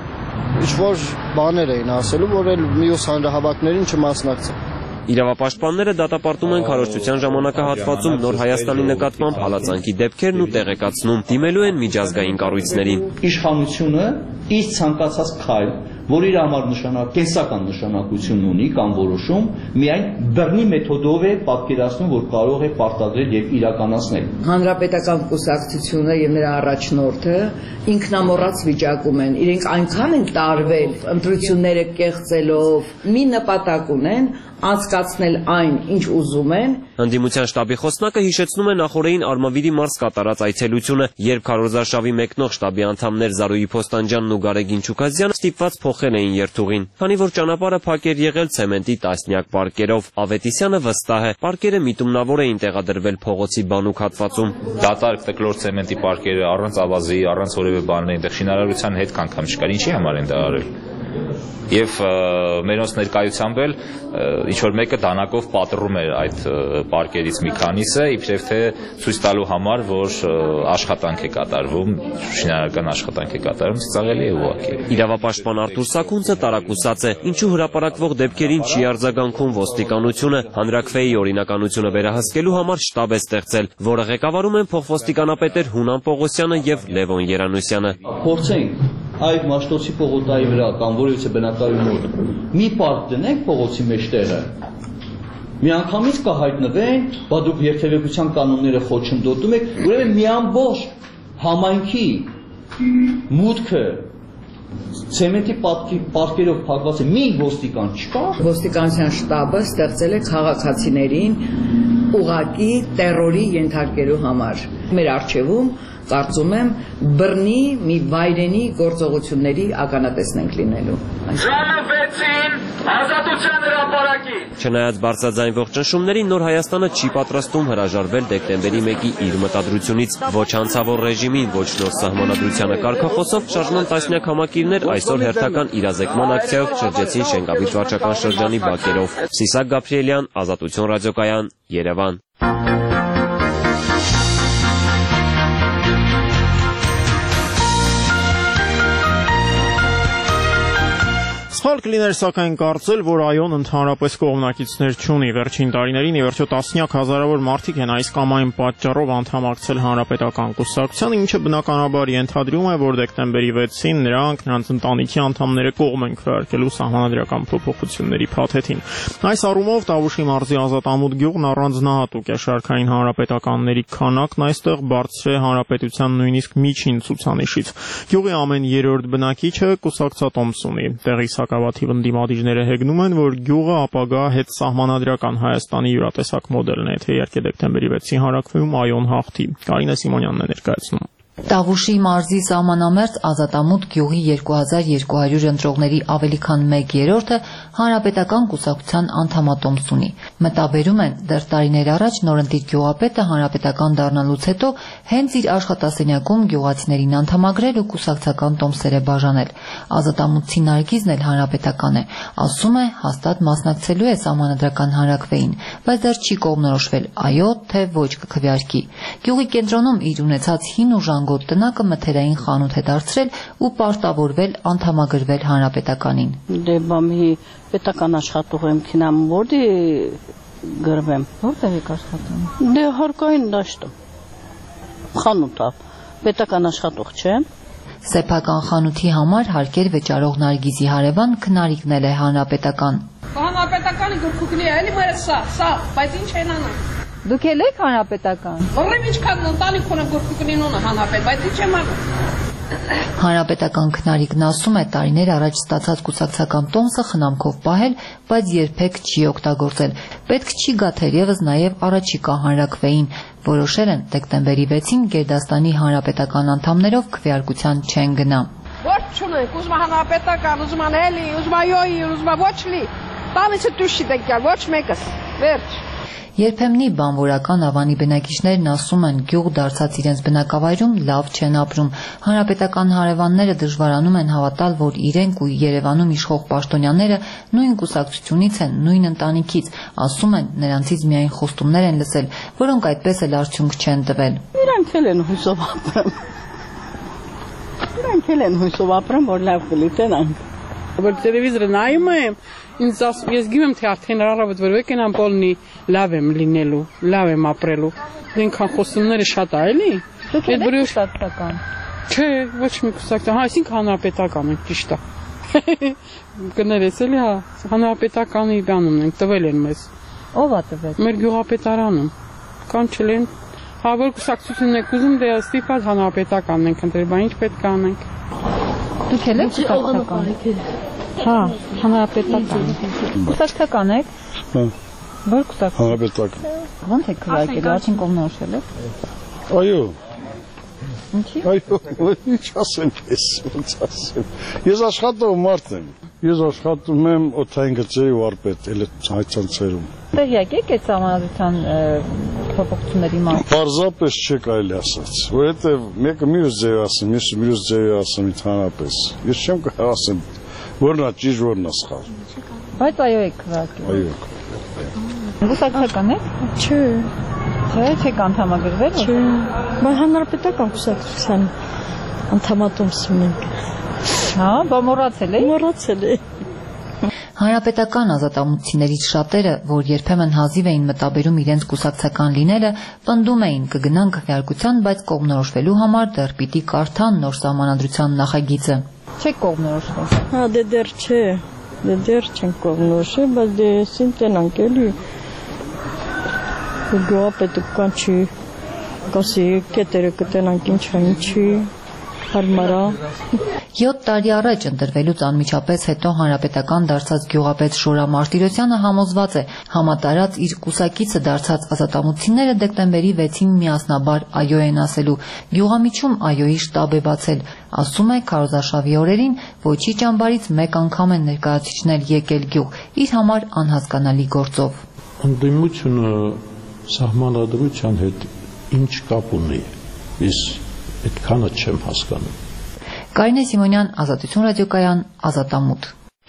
ինչ-որ բաներ էին ասելու, որ էլ մյուս հանրահավաքներին չմասնակցեն։ Իրավապաշտպանները դատապարտում են քարոզչության ժամանակահատվածում Նոր Հայաստանի նկատմամբ հալածանքի դեպքերն ու տեղեկացնում, դիմելու են միջազգային կառույցներին։ Իշխանությունը իր ցանկացած քայլ, որ իր համար կենսական նշանակություն ունի կամ որոշում, միայն բռնի մեթոդով է պատկերացնում, որ կարող է պարտադրել եւ իրականացնել։ Հանրապետական կուսակցությունը եւ նրա առաջնորդը ինքնամոռաց վիճակում են, իրենք այնքան են տարվել ընտրությունները կեղծելով, մի նպատակ ունեն անցկացնել այն, ինչ ուզում են։ Ընդդիմության շտաբի խոսնակը հիշեցնում է նախորդին Արմավիրի մարզ կատարած այցելությունը, երբ քարոզարշավի մեկնող շտաբի անդամներ Զարուհի Փոստանջյանն ու Գարեգին Չուկազյանը ստիպված փոխել էին երթուղին, քանի որ ճանապարհը փակ էր եղել ցեմենտի տասնյակ պարկերով։ Ավետիսյանը վստահ է, պարկերը միտումնավոր էին տեղադրվել փողոցի բանուկ հատվածում։ Դատարկ տկլոր ցեմենտի պարկերը առանց ավազի, առանց որևէ բանի, այնտեղ շինարարության հետ կանգամ չկար։ Ինչի համար են դա արել։ Եվ մերոնց ներկայությամբ էլ ինչ-որ մեկը դանակով պատռում էր այդ պարկերից մի քանիսը, իբրև թե ցույց տալու համար, որ աշխատանք է կատարվում, շինարարական աշխատանք է կատարվում, ծիծաղելի է ուղղակի։ Իրավապաշտպան Արտուր Սաքունցը տարակուսած է, ինչու հրապարակվող դեպքերին չի արձագանքում ոստիկանությունը, հանրաքվեի օրինականությունը վերահսկելու համար շտաբ է ստեղծել, որը ղեկավարում են փոխոստիկանապետեր Հունան Պողոսյանը եւ Լևոն Երանուսյանը։ Փորձենք այդ Մաշտոցի պողոտայի վրա կամ որևէ բնակարանի մոտ մի պարկ դնենք փողոցի մեջտեղը, միանգամից կհայտնվեն, բա դուք երթևեկության կանոնները խոչընդոտում եք, ուրեմն մի ամբողջ համայնքի մուտքը ցեմենտի պարկերով փակված է, մի ոստիկան չկա։ Ոստիկանության շտաբը ստեղծել է քաղաքացիներին ուղղակի տերորի ենթարկելու համար։ Մեր արչևում կարծում եմ բռնի մի վայրենի գործողությունների ականատեսն ենք լինելու։ Ժամը 6-ին ազատության հրապարակի։ Չնայած բարձրաձայնվող ճնշումներին, Նոր Հայաստանը չի պատրաստում հրաժարվել դեկտեմբերի 1-ի իր մտադրությունից։ Ոչ հանցավոր ռեժիմին, ոչ նոր սահմանադրությանը կարգախոսով շարժման տասնյակ համակիրներ այսօր հերթական իրազեկման ակցիայով շրջեցին Շենկավիթ վարչական շրջանի բակերով։ Սիսակ Գաբրիելյան, Ազատություն ռադիոկայան, Երևան։ Սխալ կլիներ սակայն կարծել, որ ԱՅՈ-ն ընդհանրապես կողմնակիցներ չունի։ Վերջին տարիներին ի վերջո տասնյակ հազարավոր մարդիկ են այս կամ այն պատճառով անդամակցել հանրապետական կուսակցությանը, ինչը բնականաբար ենթադրում է, որ դեկտեմբերի 6-ին նրանց ընտանիքի անդամները կողմ են քվեարկելու սահմանադրական փոփոխությունների փաթեթին։ Այս առումով Տավուշի մարզի Ազատամուտ գյուղն առանձնահատուկ է, շարքային հանրապետականների քանակն այստեղ բարձր է հանրապետության նույնիսկ միջին ցուցանիշից։ Գյուղի ամեն երրորդ բնակիչը կուսակցատոմս ունի։ Տեղի Սակավաթիվ ընդդիմադիրները հեգնում են, որ գյուղը ապագա հետ սահմանադրական Հայաստանի յուրատեսակ մոդելն է, թե իհարկե դեկտեմբերի 6-ի հանրաքվեում ԱՅՈ-ն հաղթի։ Կարինե Սիմոնյանն է ներկայացնում։ Տավուշի մարզի սահմանամերձ Ազատամուտ գյուղի 2200 ընտրողների ավելի քան 1/3-ը հանրապետական կուսակցության անդամատոմս ունի։ Մտաբերում են, դեռ տարիներ առաջ նորընտիր գյուղապետը հանրապետական դառնալուց հետո հենց իր աշխատասենյակում գյուղացիներին անդամագրել ու կուսակցական տոմսեր է բաժանել։ Ազատամուտցի Նարգիզն էլ հանրապետական է, ասում է, հաստատ մասնակցելու է սահմանադրական հանրաքվեին, բայց դեռ չի կողմնորոշվել ԱՅՈ թե ոչ կքվեարկի։ Գյուղի կենտրոնում իր ունեցած հին ու ժանգոտ տնակը մթերային խանութ է դարձրել ու պարտավորվել անդամագրվել հանրապետականին։ Դե բամի պետական աշխատող եմ քինամ որտե գրվեմ։ Որտե՞ղ եք աշխատում։ Դե հարկային դաշտում։ Խանութա։ Պետական աշխատող չեմ։ Սեփական խանութի համար հարկեր վճարող Նարգիզի հարևան քննարկնել է հանրապետական։ Հանրապետականի գրքուկնի է, էլի մերը սա, բայց ինչ են անում։ Դուք եք հանրապետական։ Ուրեմն ինչքան ընտանիք ունեմ գրքուկնին ունը հանրապետ, բայց ինչ եմ անում։ Հանրապետական քննարկն ասում է տարիներ առաջ ստացած կուսակցական տոմսը խնամքով պահել, բայց երբեք չի օգտագործել։ Պետք չի գա թերևս նաև առաջիկա հանրաքվեին։ Որոշել են դեկտեմբերի 6-ին Գերդաստանի հանրապետական անդամներով քվեարկության չեն գնա։ Ոչ չունենք, ուզում հանրապետական, ուզում էլի, ուզում յոյի, ուզում ոչ լի։ Տանիցը դուշի դեկյալ, ոչ մեկս։ Վերջ։ Երբեմնի բանվորական Ավանի բնակիչներն ասում են, գյուղ դարձած իրենց բնակավայրում լավ չեն ապրում։ Հանրապետական հարևանները դժվարանում են հավատալ, որ իրենք ու Երևանում իշխող պաշտոնյաները նույն կուսակցությունից են, նույն ընտանիքից։ Ասում են, նրանցից միայն խոստումներ են լսել, որոնք այդպես էլ արդյունք չեն տվել։ Իրանք էլ են հույսով ապրում։ Իրանք էլ են հույսով ապրում, որ լավ կլինենք։ Որ տելևիզորը նայում եմ, ինձ ես գիտեմ թե արդեն առավոտ որ եկնամ բոլնի լավ եմ լինելու, լավ եմ ապրելու։ Դենքան խոսումները շատ է, էլի։ Դուք եք կուսակցական։ Չէ, ոչ մի կուսակցական, հա, այսինքն հանրապետական ենք, ճիշտ է։ Կներես էլի, հա, հանրապետականի բանումն ենք, տվել են մեզ։ Ո՞վ է տվել։ Մեր գյուղապետարանում։ Կանչել են, հա, որ կուսակցությունն եք ուզում, դե ստիպված հանրապետականն ենք ընտրել, բա ինչ պետք է անենք։ Դուք եք կուսակցական։ Հա, հանրապետական։ Կուսակցական եք։ Հա։ Որ կուսակցական։ Հանրապետական։ Ո՞նց եք քվեարկել, արդեն կողմնորոշել եք։ Այո։ Ինչի։ Այո, ինչ ասեմ ես, ոնց ասեմ։ Ես աշխատող մարդ եմ։ Ես աշխատում եմ օդային գծերի վարպետ, էլ հայցանցերում։ Տեղյակ եք այդ սահմանադրության փոփոխությունների մասին։ Պարզապես չի կարելի ասած, որովհետև մեկը մյուս ձև ասում, ես մյուս ձև ասում ընդհանրապես։ Ես չեմ կարող ասեմ որն է ճիշտ, որն է սխալ։ Բայց այո եք քվեարկել։ Այո։ Կուսակցական եք։ Չէ։ Չէ, չեք անդամագրվել։ Չէ։ Բայց հանրապետական կուսակցության անդամատոմսում ենք։ Հա, բա մոռացել եք։ Մոռացել եք։ Հանրապետական ազատամտություններից շատերը, որ երբեմն հազիվ էին մտաբերում իրենց կուսակցական լինելը, պնդում էին կգնան քվեարկության, բայց կողմնորոշվելու համար դեռ պիտի կարդան նոր սահմանադրության նախագիծը։ Չեք կողմնորոշվել։ Հա, դեռ չէ։ Դեռ չեն կողմնորոշել, բայց դե սինտենանք էլի։ Գյուղապետական չի, կասի կետերը կտենանք ինչի, հարմարա։ 7 տարի առաջ ընտրվելուց անմիջապես հետո հանրապետական դարձած գյուղապետ Շորա Մարտիրոսյանը համոզված է, համատարած իր կուսակիցը դարձած ազատամտությունները դեկտեմբերի 6-ին միասնաբար այո են ասելու։ Գյուղամիջում այոյի շտաբ է բացել։ Ասում է քարոզարշավի օրերին ոչի ճամբարից մեկ անգամ են ներկայացուցիչներ եկել գյուղ, իր համար անհասկանալի գործով։ Ընդդիմությունը սահմանադրության հետ ինչ կապ ունի, ես այդքանը չեմ հասկանում։ Կարինե Սիմոնյան, Ազատություն ռադիոկայան, Ազատամուտ։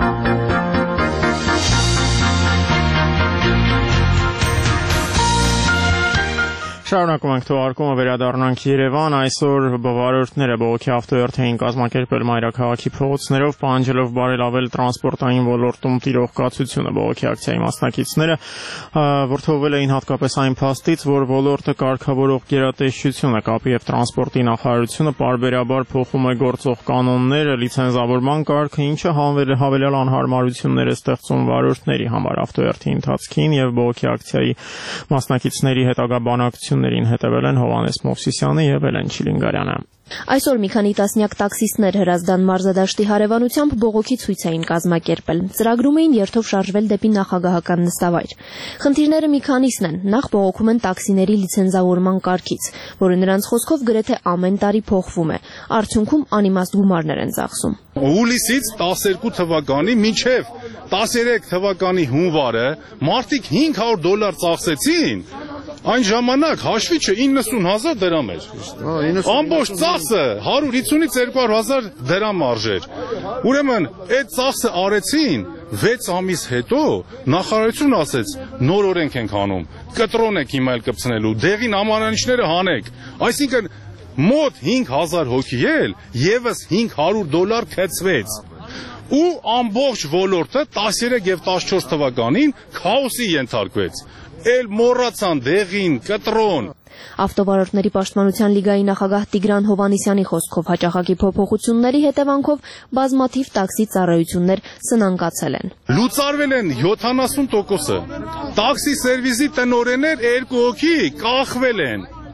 Շարունակում ենք թողարկումը, վերադառնանք Երևան։ Այսօր բավարարորդները բողոքի ավտոերթ կազմակերպել մայրաքաղաքի փողոցներով, պահանջելով բարելավել տրանսպորտային ոլորտում տիրող կացությունը։ Բողոքի ակցիայի մասնակիցները որդովվել էին հատկապես այն փաստից, որ ոլորտը կարգավորող գերատեսչությունը կապի եւ տրանսպորտի նախարարությունը պարբերաբար փոխում է գործող կանոնները, լիցենզավորման կարգը, ինչը հավելյալ անհարմարություններ է ստեղծում վարորդների համար։ Ավտոերթի ընթացքին եւ բողոքի ակցիայի մասնակիցների հետագա բանակցություններին հետևել են Հովհաննես Մովսիսյանը եւ Էլեն Չիլինգարյանը։ Այսօր մի քանի տասնյակ տաքսիստներ Հրազդան մարզադաշտի հարևանությամբ բողոքի ցույց էին կազմակերպել։ Ծրագրում էին երթով շարժվել դեպի նախագահական նստավայր։ Խնդիրները մի քանիսն են։ Նախ բողոքում են տաքսիների լիցենզավորման կարգից, որը նրանց խոսքով գրեթե ամեն տարի փոխվում է։ Արդյունքում անիմաստ գումարներ են ծախսում։ Հուլիսից 12 թվականի մինչև 13 թվականի հունվարը մարդիկ $500 ծախսեցին։ Այն ժամանակ հաշվիչը 90,000 դրամ էր։ Ամբողջ ծախսը 150-ից 200,000 դրամ արժեր։ Ուրեմն այդ ծախսը արեցին 6 ամիս հետո նախարարությունը ասեց նոր օրենք ենք անում, կտրոն եք հիմա էլ կպցնելու, դեղին ամանանիշները հանեք։ Այսինքն մոտ 5,000 հոգի էլ եւս $500 քցվեց։ Ու ամբողջ ոլորտը 13 եւ 14 թվականին քաոսի ենթարկվեց։ Էլ մոռացան դեղին, կտրոն։ Ավտովարորդների պաշտպանության լիգայի նախագահ Տիգրան Հովհաննիսյանի խոսքով հաճախակի փոփոխությունների հետևանքով բազմաթիվ տաքսի ծառայություններ սնանկացել են։ Լուծարվել են 70%-ը։ Տաքսի սերվիսի տնօրեններ 2 հոգի կախվել են։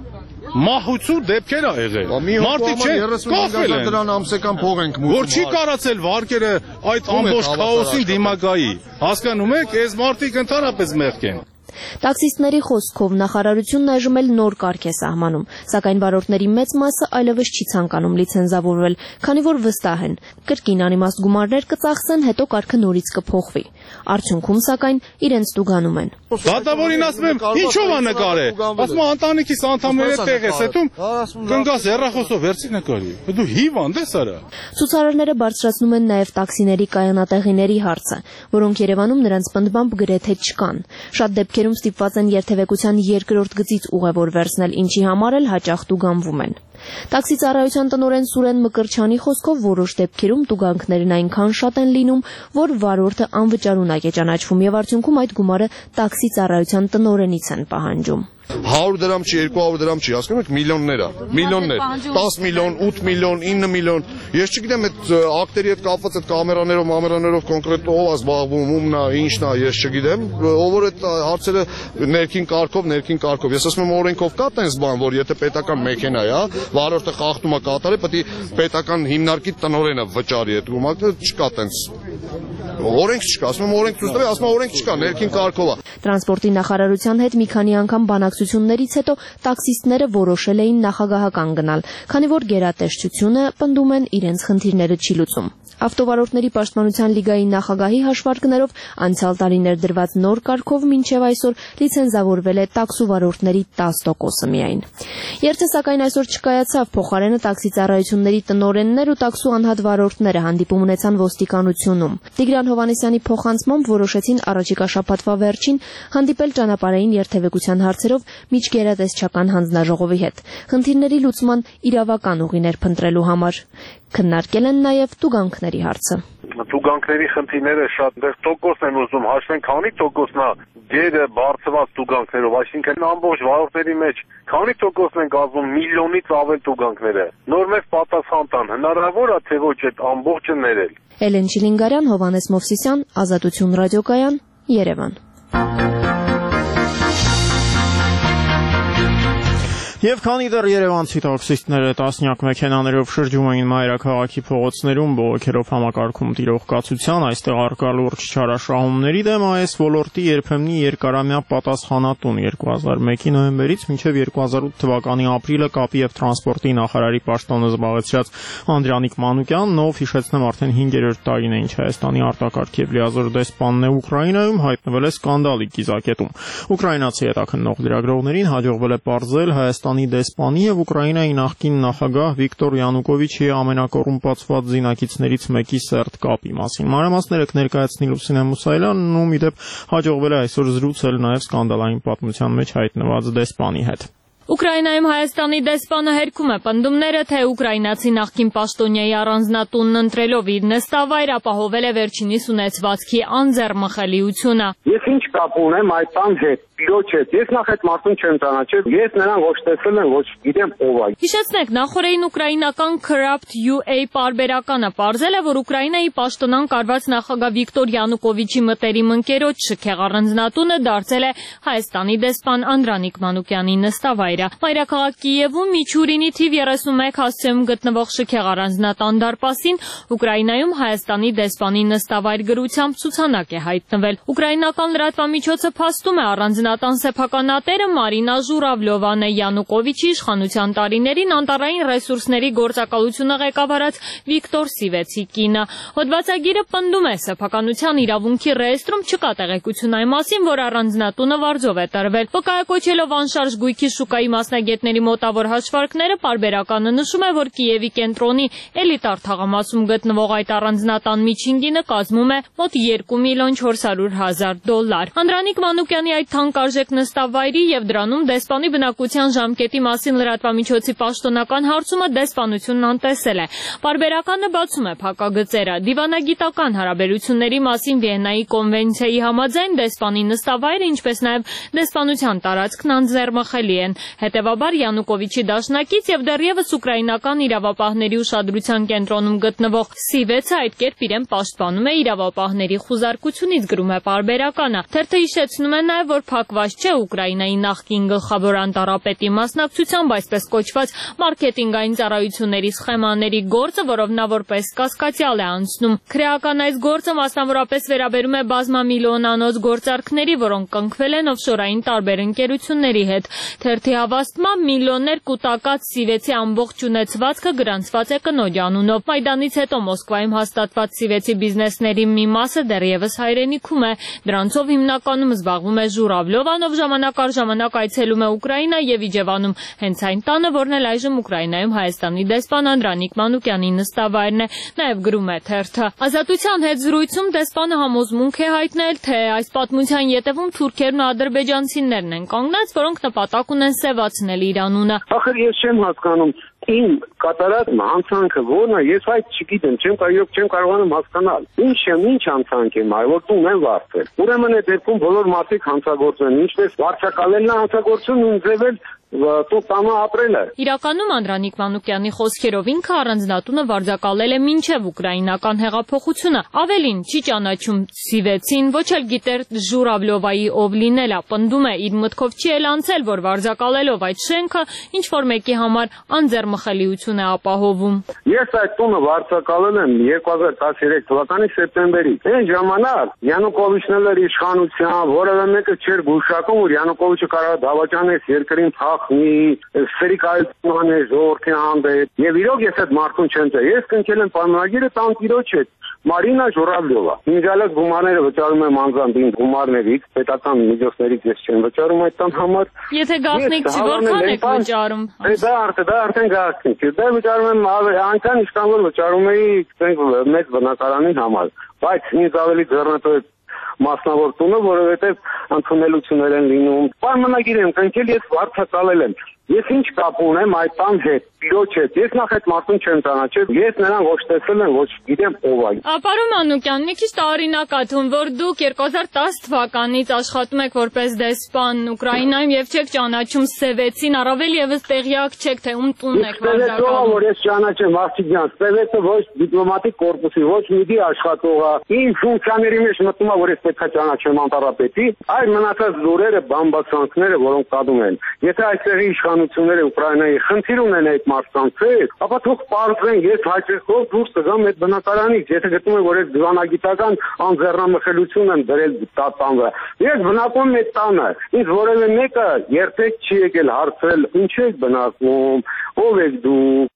մահուցու դեպքեր ա եղել։ Մարդիկ կախվել են դրան ամսական փող ենք մուտքում։ Որ չի կարացել վարկերը այդ ամբողջ քաոսին դիմակայի։ Հասկանում եք, այս մարդիկ ընդհանրապես մեղք են։ Տաքսիստների խոսքով նախարարությունն այժմ էլ նոր կարգ է սահմանում, սակայն վարորդների մեծ մասը այլևս չի ցանկանում լիցենզավորվել, քանի որ վստահ են, կրկին անիմաստ գումարներ կծախսեն, հետո կարգը նորից կփոխվի։ Արդյունքում, սակայն, իրենց տուգանում են։ Դատավորին ասում եմ, ինչով ա նկարել։ Ասում ընտանիքիս անդամները տեղ ես հետում, կնգաս հեռախոսով վերցի նկարի։ Դու հիվանդ ես արա։ Ցուցարարները բարձրացնում են նաև տաքսիների կայանատեղիների հարցը, որոնք Երևանում նրանց պնդմամբ գրեթե չկան։ Շատ դեպքերում ստիպված են երթևեկության երկրորդ գծից ուղևոր վերցնել, ինչի համար էլ հաճախ տուգանվում են։ Տաքսի ծառայության տնօրեն Սուրեն Մկրչյանի խոսքով որոշ դեպքերում տուգանքներն այնքան շատ են լինում, որ վարորդը անվճարունակ է ճանաչվում եւ արդյունքում այդ գումարը տաքսի ծառայության տնօրենից են պահանջում։ 100 դրամ չի, 200 դրամ չի, հասկանում եք, միլիոններ ա, միլիոններ, 10 միլիոն, 8 միլիոն, 9 միլիոն, ես չգիտեմ այդ ակտերի հետ կապված այդ կամերաներով կոնկրետ ով ա զբաղվում, ումն ա, ինչն ա, ես չգիտեմ, ով որ այդ հարցերը ներքին կարգով, ես ասում եմ օրենքով կա տենց բան, որ եթե պետական մեքենա է, վարորդը խախտում ա կատարի, պետք է պետական հիմնարկի տնօրենը վճարի այդ գումարը, չկա տենց օրենք չկա, ասում եմ օրենք ցույց տվի, ասում եմ օրենք չկա, ներքին կարգով ա։ Տրանսպորտի նախարարության հետ մի քանի անգամ բանակցություններից հետո տաքսիստները որոշել էին նախագահական գնալ, քանի որ գերատեսչությունը պնդում են իրենց խնդիրները չի լուծում։ Ավտովարորդների պաշտպանության լիգայի նախագահի հաշվարկներով անցյալ տարիներ դրված նոր կարգով մինչև այսօր լիցենզավորվել է տաքսուվարորդների 10%-ը միայն։ Երթը սակայն այսօր չկայացավ, փոխարենը տաքսի ծառայությունների տնօրեններ ու տաքսու անհատ վարորդները հանդիպում ունեցան ոստիկանությունում։ Տիգրան Հովհաննիսյանի փոխանցմամբ որոշեցին առաջիկա շաբաթվա վերջին հանդիպել ճանապարհային երթևեկության հարցերով միջգերատեսչական հանձնաժողովի հետ, խնդիրների լուծման իրավական ուղիներ փնտրելու համար։ Քննարկել են նաև տուգանքների հարցը։ Տուգանքների խնդիրները շատ տոկոսն են ուզում հաշվեն, քանի տոկոսն է գերը բարձրված տուգանքներով, այսինքն ամբողջ վարորդների մեջ քանի տոկոսն են կազմում միլիոնից ավել տուգանքները։ Նոր մեզ պատասխան տան, հնարավոր է թե ոչ այդ ամբողջը ներել։ Էլեն Չիլինգարյան, Հովհաննես Մովսիսյան, Ազատություն ռադիոկայան, Երևան։ Եվ քանի դեռ երևանցի տաքսիստները տասնյակ մեքենաներով շրջում էին մայրաքաղաքի փողոցներում, բողոքերով համակարգում տիրող կացության, այստեղ առկա լուրջ չարաշահումների դեմ այս ոլորտի երբեմնի երկարամյա պատասխանատուն 2001-ի նոյեմբերից մինչև 2008 թվականի ապրիլը կապի եւ տրանսպորտի նախարարի պաշտոնը զբաղեցրած Անդրանիկ Մանուկյանն, ով հիշեցնեմ արդեն 5-րդ տարին է ինչ Հայաստանի արտակարգ եւ լիազոր դեսպանն է Ուկրաինայում, հայտնվել է սկանդալի կիզակետում։ Ուկրաինացի հետաքննող լրագրողներին հաջողվել է պարզել Հայաստանի դեսպանի եւ Ուկրաինայի նախկին նախագահ Վիկտոր Յանուկովիչի ամենակոռումպացված զինակիցներից մեկի սերտ կապի մասին։ Մանրամասները կներկայացնի Լուսինե Մուսայելյանն ու մի դեպ հաջողվել է այսօր զրուցել նաեւ սկանդալային պատմության մեջ հայտնված դեսպանի հետ։ Ուկրաինայում Հայաստանի դեսպանը հերքում է պնդումները, թե ուկրաինացի նախկին պաշտոնյայի առանձնատունն ընտրելով իր նստավայր ապահովել է վերջինիս ունեցվածքի անձեռմխելիությունը։ Ես ինչ կապ ունեմ այդ տան հետ, իրոք հետ, ես նախ այդ մարդուն չեմ ճանաչել, ես նրան ոչ տեսել եմ, ոչ գիտեմ ով է։ Հիշեցնենք, նախորդին ուկրաինական Corrupt UA պարբերականը պարզել է, որ Ուկրաինայի պաշտոնան կարված նախագահ Վիկտոր Յանուկովիչի մտերիմ ընկերոջ շքեղ առանձնատունը դարձել է Հայաստանի դեսպան Անդրանիկ Մանուկյանի նստավայր։ Մայրաքաղաք Կիևում Միչուրինի թիվ 31 հասցեում գտնվող շքեղ առանձնատան դարպասին Ուկրաինայում Հայաստանի դեսպանի նստավայր գրությամբ ցուցանակ է հայտնվել։ Ուկրաինական լրատվամիջոցը փաստում է առանձնատան սեփականատերը Մարինա Ժուրավլովան է, Յանուկովիչի իշխանության տարիներին անտառային ռեսուրսների գործակալությունը ղեկավարած Վիկտոր Սիվեցի կինը։ Հոդվածագիրը պնդում է, սեփականության իրավունքի ռեեստրում չկա տեղեկություն այն մասին, որ առանձնատունը վարձով է տրվել։ Վկայակոչելով անշարժ գույքի շուկայի մասնագետների մոտավոր հաշվարկները պարբերականը նշում է, որ Կիևի կենտրոնի էլիտար թաղամասում գտնվող այդ առանձնատան միջին գինը կազմում է մոտ 2 միլիոն 400 հազար դոլար։ Անդրանիկ Մանուկյանի այդ թանկարժեք նստավայրի եւ դրանում դեսպանի բնակության ժամկետի մասին լրատվամիջոցի պաշտոնական հարցումը դեսպանությունն անտեսել է։ Պարբերականը բացում է փակագծերը։ Դիվանագիտական հարաբերությունների մասին Վիեննայի կոնվենցիայի համաձայն դեսպանի նստավայրը, ինչպես նաեւ դեսպանության տարածքն անձեռմխելի են։ Հետևաբար Յանուկովիչի դաշնակից եւ դեռևս ուկրաինական իրավապահների ուշադրության կենտրոնում գտնվող C6-ը այդ կերպ իրեն պաշտպանում է իրավապահների խուզարկությունից, գրում է պարբերականը։ Թերթը հիշեցնում է նաեւ, որ փակված չէ Ուկրաինայի նախկին գլխավոր անտառապետի մասնակցությամբ այսպես կոչված մարքեթինգային ծառայությունների սխեմաների գործը, որով նա որպես կասկածյալ է անցնում։ Քրեական այս գործը մասնավորապես վերաբերում է բազմամիլիոնանոց գործարքների, որոնք կնքվել են օֆշորային տարբեր ընկերությունների հետ։ Թերթի հավաստմամբ միլիոններ կուտակած C6-ի ամբողջ ունեցվածքը գրանցված է կնոջ անունով։ Մայդանից հետո Մոսկվայում հաստատված C6-ի բիզնեսների մի մասը դեռևս հայրենիքում է։ Դրանցով հիմնականում զբաղվում է Ժուրավլովան, ով ժամանակ առ ժամանակ այցելում է Ուկրաինա եւ Իջևանում, հենց այն տանը, որն էլ այժմ Ուկրաինայում Հայաստանի դեսպան Անդրանիկ Մանուկյանի նստավայրն է, նաև գրում է թերթը։ Ազատության հետ զրույցում դեսպանը համոզմունք է հայտնել, թե այս պատմության ետևում թուրքերն ու ադրբեջանցիներն են կանգնած, որոնք նպատակ ունեն սևացնել իր անունը։ Ախր ես չեմ հասկանում իմ կատարած հանցանքը ո՞րն է, ես այդ չգիտեմ, չեմ կարողանում հասկանալ։ Ինչ հանցանք եմ, որ տուն են վարձել։ Ուրեմն այդ դեպքում բոլոր մարդիկ հանցագործեն, ինչպես վարձակալելն է հանցագործություն ու ձևել տանը ապրելը։ Իրականում Անդրանիկ Մանուկյանի խոսքերով ինքը առանձնատունը վարձակալել է մինչև ուկրաինական հեղափոխությունը։ Ավելին չի ճանաչում C6-ին, ոչ էլ գիտեր Ժուրավլովայի ով լինել է, պնդում է իր մտքով չի էլ անցել, որ վարձակալելով այդ շենքը ինչ որ մեկի համար անձեռմխելիություն է ապահովում։ Ես այդ տունը վարձակալել եմ 2013 թվականի սեպտեմբերից։ Այն ժամանակ Յանուկովիչն էր իշխանության, որևէ մեկը չէր գուշակում, որ Յանուկովիչը կարող է դավաճանես երկրին սերիկայություն է ժողովրդի հանդեպ։ Եվ իրոք ես այդ մարդուն չեմ տա։ Ես կնքել եմ պայմանագիրը տանտիրոջ հետ, Մարինա Ժուրավլովա։ Ինձ գումարները վճարում եմ անձամբ իմ գումարներից, պետական միջոցներից ես չեմ վճարում այդ տան համար։ Եթե գաղտնիք չի, որքան եք վճարում։ Դա արդեն գաղտնիք է։ Դա վճարում եմ այնքան ինչքան որ վճարում էի մեծ բնակարանի համար։ Բայց ինձ ավելի ձեռնտու է մասնավոր տունը, որովհետև ընդունելություններ են լինում։ Պայմանագիր եմ կնքել, ես վարձակալել եմ։ Ես ինչ կապ ունեմ այդ տան հետ, իրոք հետ։ Ես նախ այդ մարդուն չեմ ճանաչել, ես նրան ոչ տեսել եմ, ոչ գիտեմ ով է։ Պարոն Մանուկյան, մի քիչ տարօրինակ է թվում, որ դուք 2010 թվականից աշխատում եք որպես դեսպան Ուկրաինայում եւ չեք ճանաչում C6-ին, առավել եւս տեղյակ չեք, թե ում տունն եք վարձակալում։ Որ ես ճանաչեմ Վասիլյան, C6-ը ոչ դիպլոմատիկ կորպուսի, ոչ միդի աշխատող է։ Ինչ ֆունկցիաների մեջ մտնում է, որ ես պետք է ճանաչեմ անտառապետի, այլ մնացած լուրերը, բամբասանքները, որոնք կադում են։ Եթե այստեղի իշխանությունները Ուկրաինայի խնդիր ունեն այդ մարդկանց հետ, ապա թող պարզեն, ես հաճախով դուրս կգամ այդ բնակարանից, եթե գտնում եմ, որ այդ դիվանագիտական անձեռնամխելություն են դրել տան վրա։ Ես բնակվում եմ այդ տանը, ինձ որևէ մեկը երբեք չի եկել հարցրել, ինչ եք բնակվում, ով եք դուք։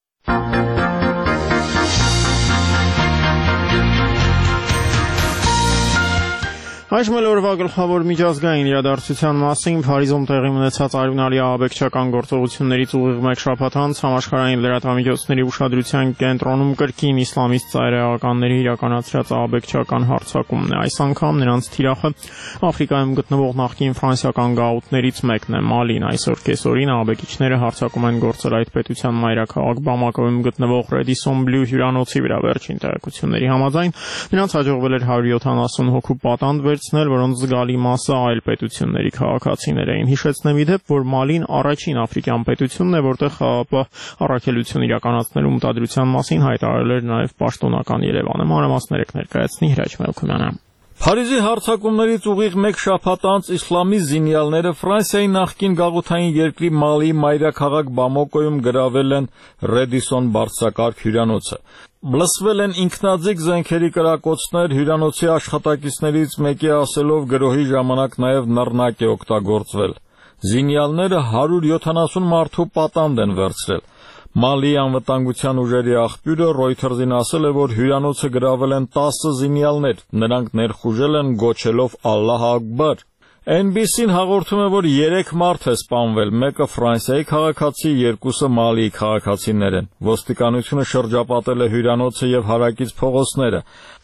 Այժմ էլ օրվա գլխավոր միջազգային իրադարձության մասին Փարիզում տեղի ունեցած արյունալի ահաբեկչական գործողություններից ուղիղ մեկ շաբաթ անց համաշխարհային լրատվամիջոցների ուշադրության կենտրոնում կրկին իսլամիստ ծայրահեղականների իրականացրած ահաբեկչական հարձակումն է։ Այս անգամ նրանց թիրախը Աֆրիկայում գտնվող նախկին ֆրանսիական գաղութներից մեկն է՝ Մալին։ Այսօր կեսօրին ահաբեկիչները հարձակում են գործել այդ պետության մայրաքաղաք Բամակոյում գտնվող Redison Blue հյուրանոցի վրա։ Վերջին տեղեկությունների համաձայն նրանց հաջողվել էր 170 հոգու պատանդ որոնց զգալի մասը այլ պետությունների քաղաքացիներ էին։ Հիշեցնեմ ի դեպ, որ Մալին առաջին աֆրիկյան պետությունն է, որտեղ ՀԱՊ առաքելություն իրականացնելու մտադրության մասին հայտարարել էր նաև պաշտոնական Երևանը։ Մանրամասները կներկայացնի Հրաչ Մելքումյանը։ Փարիզի հարձակումներից ուղիղ մեկ շաբաթ անց իսլամիստ զինյալները Ֆրանսիայի նախկին գաղութային երկրի Մալիի մայրաքաղաք Բամակոյում գրավել են Redison բարձրակարգ հյուրանոցը։ Լսվել են ինքնաձիգ զենքերի կրակոցներ, հյուրանոցի աշխատակիցներից մեկի ասելով գրոհի ժամանակ նաև նռնակ է օգտագործվել։ Զինյալները 170 մարդու պատանդ են վերցրել։ Մալիի անվտանգության ուժերի աղբյուրը Reuters-ին ասել է, որ հյուրանոցը գրավել են 10 զինյալներ, նրանք ներխուժել են գոչելով Ալլահ Ակբար։ NBC-ն հաղորդում է, որ 3 մարդ է սպանվել, մեկը Ֆրանսիայի քաղաքացի, երկուսը Մալիի քաղաքացիներ են։ Ոստիկանությունը շրջապատել է հյուրանոցը եւ հարակից փողոցները։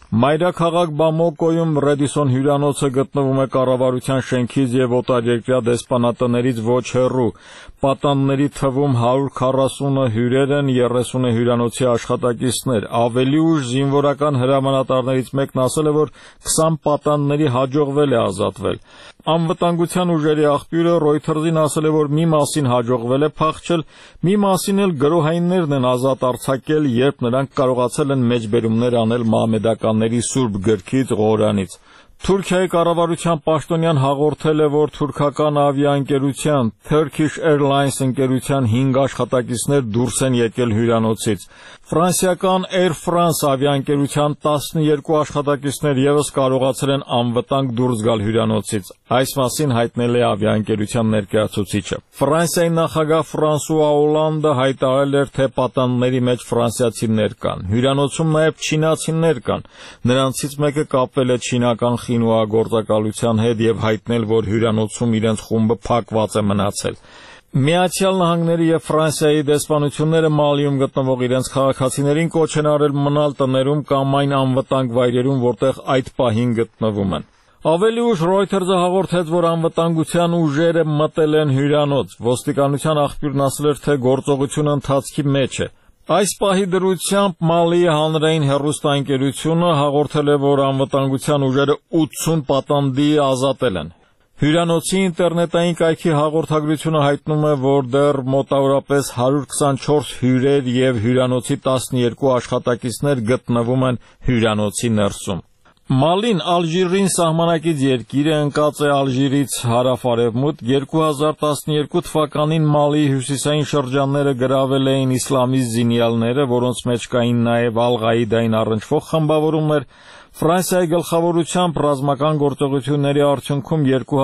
Մայրաքաղաք Բամակոյում Ռեդիսոն հյուրանոցը գտնվում է կառավարության շենքից եւ օտարերկրյա դեսպանատներից ոչ հեռու։ Պատանների թվում 140-ը հյուրեր են, 30-ը հյուրանոցի աշխատակիցներ։ Ավելի ուշ զինվորական հրամանատարներից մեկն ասել է, որ 20 պատանների հաջողվել է ազատվել։ Անվտանգության ուժերի աղբյուրը Reuters-ին ասել է, որ մի մասին հաջողվել է փախչել, մի մասին էլ գրոհայիններն են ազատ արձակել, երբ նրանք կարողացել են մեջբերումներ անել մահմեդականների Սուրբ գրքից Ղորանից։ Թուրքիայի կառավարության պաշտոնյան հաղորդել է, որ թուրքական ավիաընկերության Turkish Airlines ընկերության 5 աշխատակիցներ դուրս են եկել հյուրանոցից։ Ֆրանսիական Air France ավիաընկերության 12 աշխատակիցներ ևս կարողացել են անվտանգ դուրս գալ հյուրանոցից։ Այս մասին հայտնել է ավիաընկերության ներկայացուցիչը։ Ֆրանսիայի նախագահ Ֆրանսուଆ Օլանդը հայտարարել էր, թե պատանների մեջ ֆրանսիացիներ կան։ Հյուրանոցում նաև չինացիներ կան։ Նրանցից մեկը կապվել է չինական խինուագործակալության հետ եւ հայտնել, որ հյուրանոցում իրենց խումբը փակված է մնացել։ Միացյալ Նահանգների եւ Ֆրանսիայի դեսպանությունները Մալիում գտնվող իրենց քաղաքացիներին կոչ են արել մնալ տներում կամ այն անվտանգ վայրերում, որտեղ այդ պահին գտնվում են։ Ավելի ուշ Reuters-ը հաղորդեց, որ անվտանգության ուժերը մտել են հյուրանոց։ Ոստիկանության աղբյուրն ասել էր, թե գործողությունը ընթացքի մեջ է։ Այս պահի դրությամբ Մալիի հանրային հեռուստաընկերությունը հաղորդել է, որ անվտանգության ուժերը 80 պատանդի ազատել են։ Հյուրանոցի ինտերնետային կայքի հաղորդագրությունը հայտնում է, որ դեռ մոտավորապես 124 հյուրեր եւ հյուրանոցի 12 աշխատակիցներ գտնվում են հյուրանոցի ներսում։ Մալին Ալժիրին սահմանակից երկիր է, ընկած է Ալժիրից հարավ-արևմուտք։ 2012 թվականին Մալիի հյուսիսային շրջանները գրավել էին իսլամիստ զինյալները, որոնց մեջ կային նաև Ալ-Ղաիդային առնչվող խմբավորումներ։ Ֆրանսիայի գլխավորությամբ ռազմական գործողությունների արդյունքում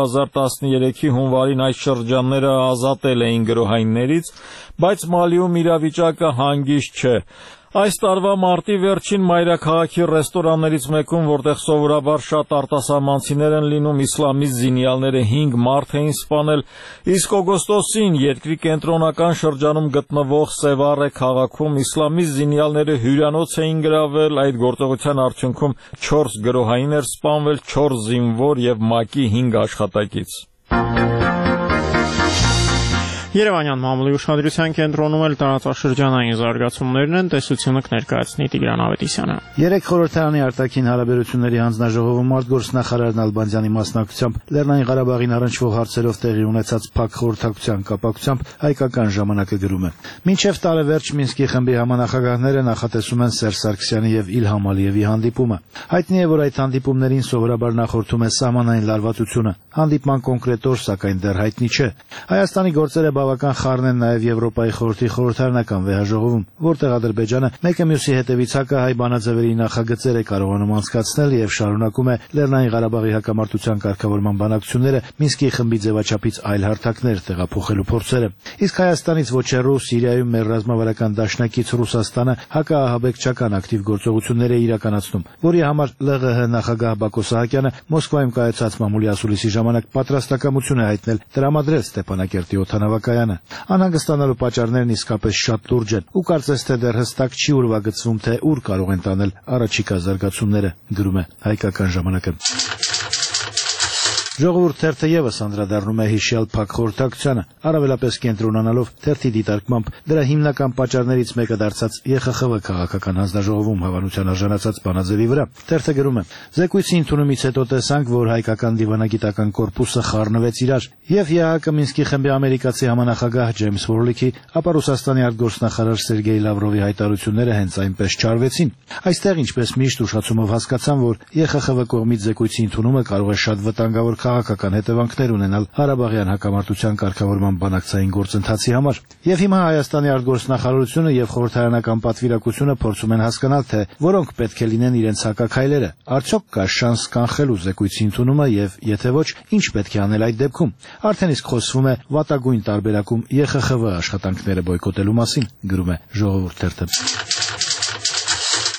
2013-ի հունվարին այս շրջանները ազատել էին գրոհայիններից, բայց Մալիում իրավիճակը հանգիստ չէ։ Այս տարվա մարտի վերջին մայրաքաղաքի ռեստորաններից մեկում, որտեղ սովորաբար շատ արտասահմանցիներ են լինում, իսլամիստ զինյալները 5 մարդ էին սպանել, իսկ օգոստոսին երկրի կենտրոնական շրջանում գտնվող Սևարե քաղաքում իսլամիստ զինյալները հյուրանոց էին գրավել, այդ գործողության արդյունքում 4 գրոհային էր սպանվել, 4 զինվոր եւ ՄԱԿ-ի 5 աշխատակից։ Երևանյան մամուլի ուշադրության կենտրոնում էլ տարածաշրջանային զարգացումներն են, տեսությունը կներկայացնի Տիգրան Ավետիսյանը։ Երեք խորհրդարանի արտաքին հարաբերությունների հանձնաժողովում արտգործնախարար Նալբանդյանի մասնակցությամբ Լեռնային Ղարաբաղին առնչվող հարցերով տեղի ունեցած փակ խորհրդակցության կապակցությամբ հայկական ժամանակը գրում է. Մինչև տարեվերջ Մինսկի խմբի համանախագահները նախատեսում են Սերժ Սարգսյանի եւ Իլհամ Ալիևի հանդիպումը։ Հայտնի է, որ այդ հանդիպումներին սովորաբար նախորդում է սահմանային լարվածությունը։ Հանդիպման կոնկրետ օր, սակայն դեռ հայտնի չէ։ Հայաստանի գործերը բավական խառն են նաև Եվրոպայի խորհրդի խորհրդարանական վեհաժողովում, որտեղ Ադրբեջանը մեկը մյուսի հետևից հակահայ բանաձևերի նախագծեր է կարողանում անցկացնել եւ շարունակում է Լեռնային Ղարաբաղի հակամարտության կարգավորման բանակցությունները Մինսկի խմբի ձևաչափից այլ հարթակներ տեղափոխելու փորձերը։ Իսկ Հայաստանից ոչ հեռու Սիրիայում մեր ռազմավարական դաշնակից Ռուսաստանը հակաահաբեկչական ակտիվ գործողություններ է իրականացնում, որի համար ԼՂՀ նախագահ Բակո Սահակյանը Մոսկվայում կայացած մամուլի ասուլիսի ժամանակ պատրաստակամություն է հայտնել տրամադրել Ստեփանակերտի օդանավակայանը։ Անհանգստանալու պատճառներն իսկապես շատ լուրջ են, ու կարծես թե դեռ հստակ չի ուրվագծվում, թե ուր կարող են տանել առաջիկա զարգացումները, գրում է Հայկական ժամանակը։ Ժողովուրդ թերթը ևս անդրադառնում է հիշյալ փակ խորհրդակցությանը, առավելապես կենտրոնանալով թերթի դիտարկմամբ դրա հիմնական պատճառներից մեկը դարձած ԵԽԽՎ քաղաքական հանձնաժողովում հավանության արժանացած բանաձևի վրա։ Թերթը գրում է. Զեկույցի ընդունումից հետո տեսանք, որ հայկական դիվանագիտական կորպուսը խառնվեց իրար, եւ ԵԱՀԿ Մինսկի խմբի ամերիկացի համանախագահ Ջեյմս Վորլիքի, ապա Ռուսաստանի արտգործնախարար Սերգեյ Լավրովի հայտարարությունները հենց այնպես չարվեցին։ Այստեղ, ինչպես միշտ, ուշացումով հասկացան, որ ԵԽԽՎ կողմից զեկույցի ընդունումը կարող է շատ վտանգավոր քաղաքական հետևանքներ ունենալ Ղարաբաղյան հակամարտության կարգավորման բանակցային գործընթացի համար։ Եվ հիմա Հայաստանի արտգործնախարարությունը եւ խորհրդարանական պատվիրակությունը փորձում են հասկանալ, թե որոնք պետք է լինեն իրենց հակաքայլերը։ Արդյոք կա շանս կանխելու զեկույցի ընդունումը եւ եթե ոչ, ինչ պետք է անել այդ դեպքում։ Արդեն իսկ խոսվում է վատագույն տարբերակում ԵԽԽՎ աշխատանքները բոյկոտելու մասին, գրում է Ժողովուրդ թերթը։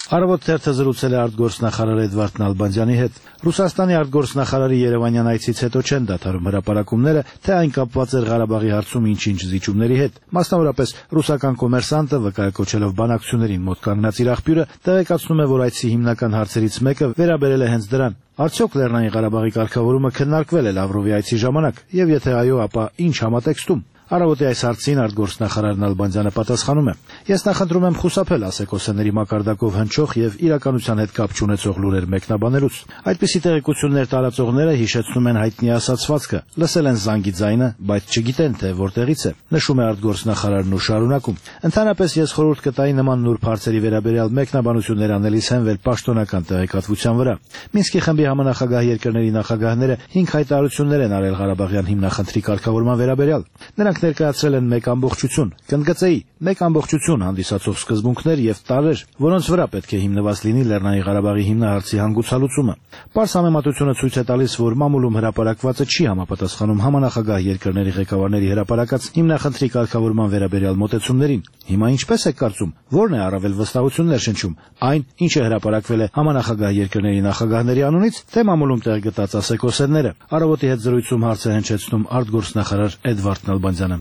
Առավոտ թերթը զրուցել է արտգործնախարար Էդվարդ Նալբանդյանի հետ։ Ռուսաստանի արտգործնախարարի Երևանյան այցից հետո չեն դադարում հրապարակումները, թե այն կապված էր Ղարաբաղի հարցում ինչ-ինչ զիջումների հետ։ Մասնավորապես ռուսական կոմերսանտը վկայակոչելով բանակցություններին մոտ կանգնած իր աղբյուրը տեղեկացնում է, որ այցի հիմնական հարցերից մեկը վերաբերել է հենց դրան։ Արդյոք Լեռնային Ղարաբաղի կարգավորումը քննարկվել է Լավրովի այցի ժամանակ, եւ եթե այո, ապա ինչ համատեքստում։ Առավոտի այս հարցին արտգործնախարար Նալբանդյանը պատասխանում է. Ես նախընտրում եմ խուսափել ասեկոսեների մակարդակով հնչող եւ իրականության հետ կապ չունեցող լուրեր մեկնաբանելուց։ Այդպիսի տեղեկություններ տարածողները հիշեցնում են հայտնի ասացվածքը, լսել են զանգի ձայնը, բայց չգիտեն, թե որտեղից է, նշում է արտգործնախարարն ու շարունակում. Ընդհանրապես ես խորհուրդ կտայի նման նուրբ հարցերի վերաբերյալ մեկնաբանություններ անելիս հենվել պաշտոնական տեղեկատվության վրա։ Մինսկի խմբի համանախագահ երկրների նախագահները 5 հայտարարություններ են արել Ղարաբաղյան հիմնախնդրի կարգավորման վերաբերյալ։ Նրանք ներկայացրել են մեկ ամբողջություն, կընդգծեի, մեկ ամբողջություն հանդիսացող սկզբունքներ եւ տարրեր, որոնց վրա պետք է հիմնված լինի Լեռնային Ղարաբաղի հիմնահարցի հանգուցալուծումը։ Պարզ համեմատությունը ցույց է տալիս, որ մամուլում հրապարակվածը չի համապատասխանում համանախագահ երկրների ղեկավարների հրապարակած հիմնախնդրի կարգավորման վերաբերյալ մոտեցումներին։ Հիմա ինչպես եք կարծում, ո՞րն է առավել վստահություններ շնչում, այն, ինչը հրապարակվել է համանախագահ երկրների նախագահների անունից, թե մամուլում տեղ գտած ասեկոսերները։ Առավոտի հետ զրույցում հարց է հնչեցնում արտգործնախարար Էդվարդ Նալբանդյանը։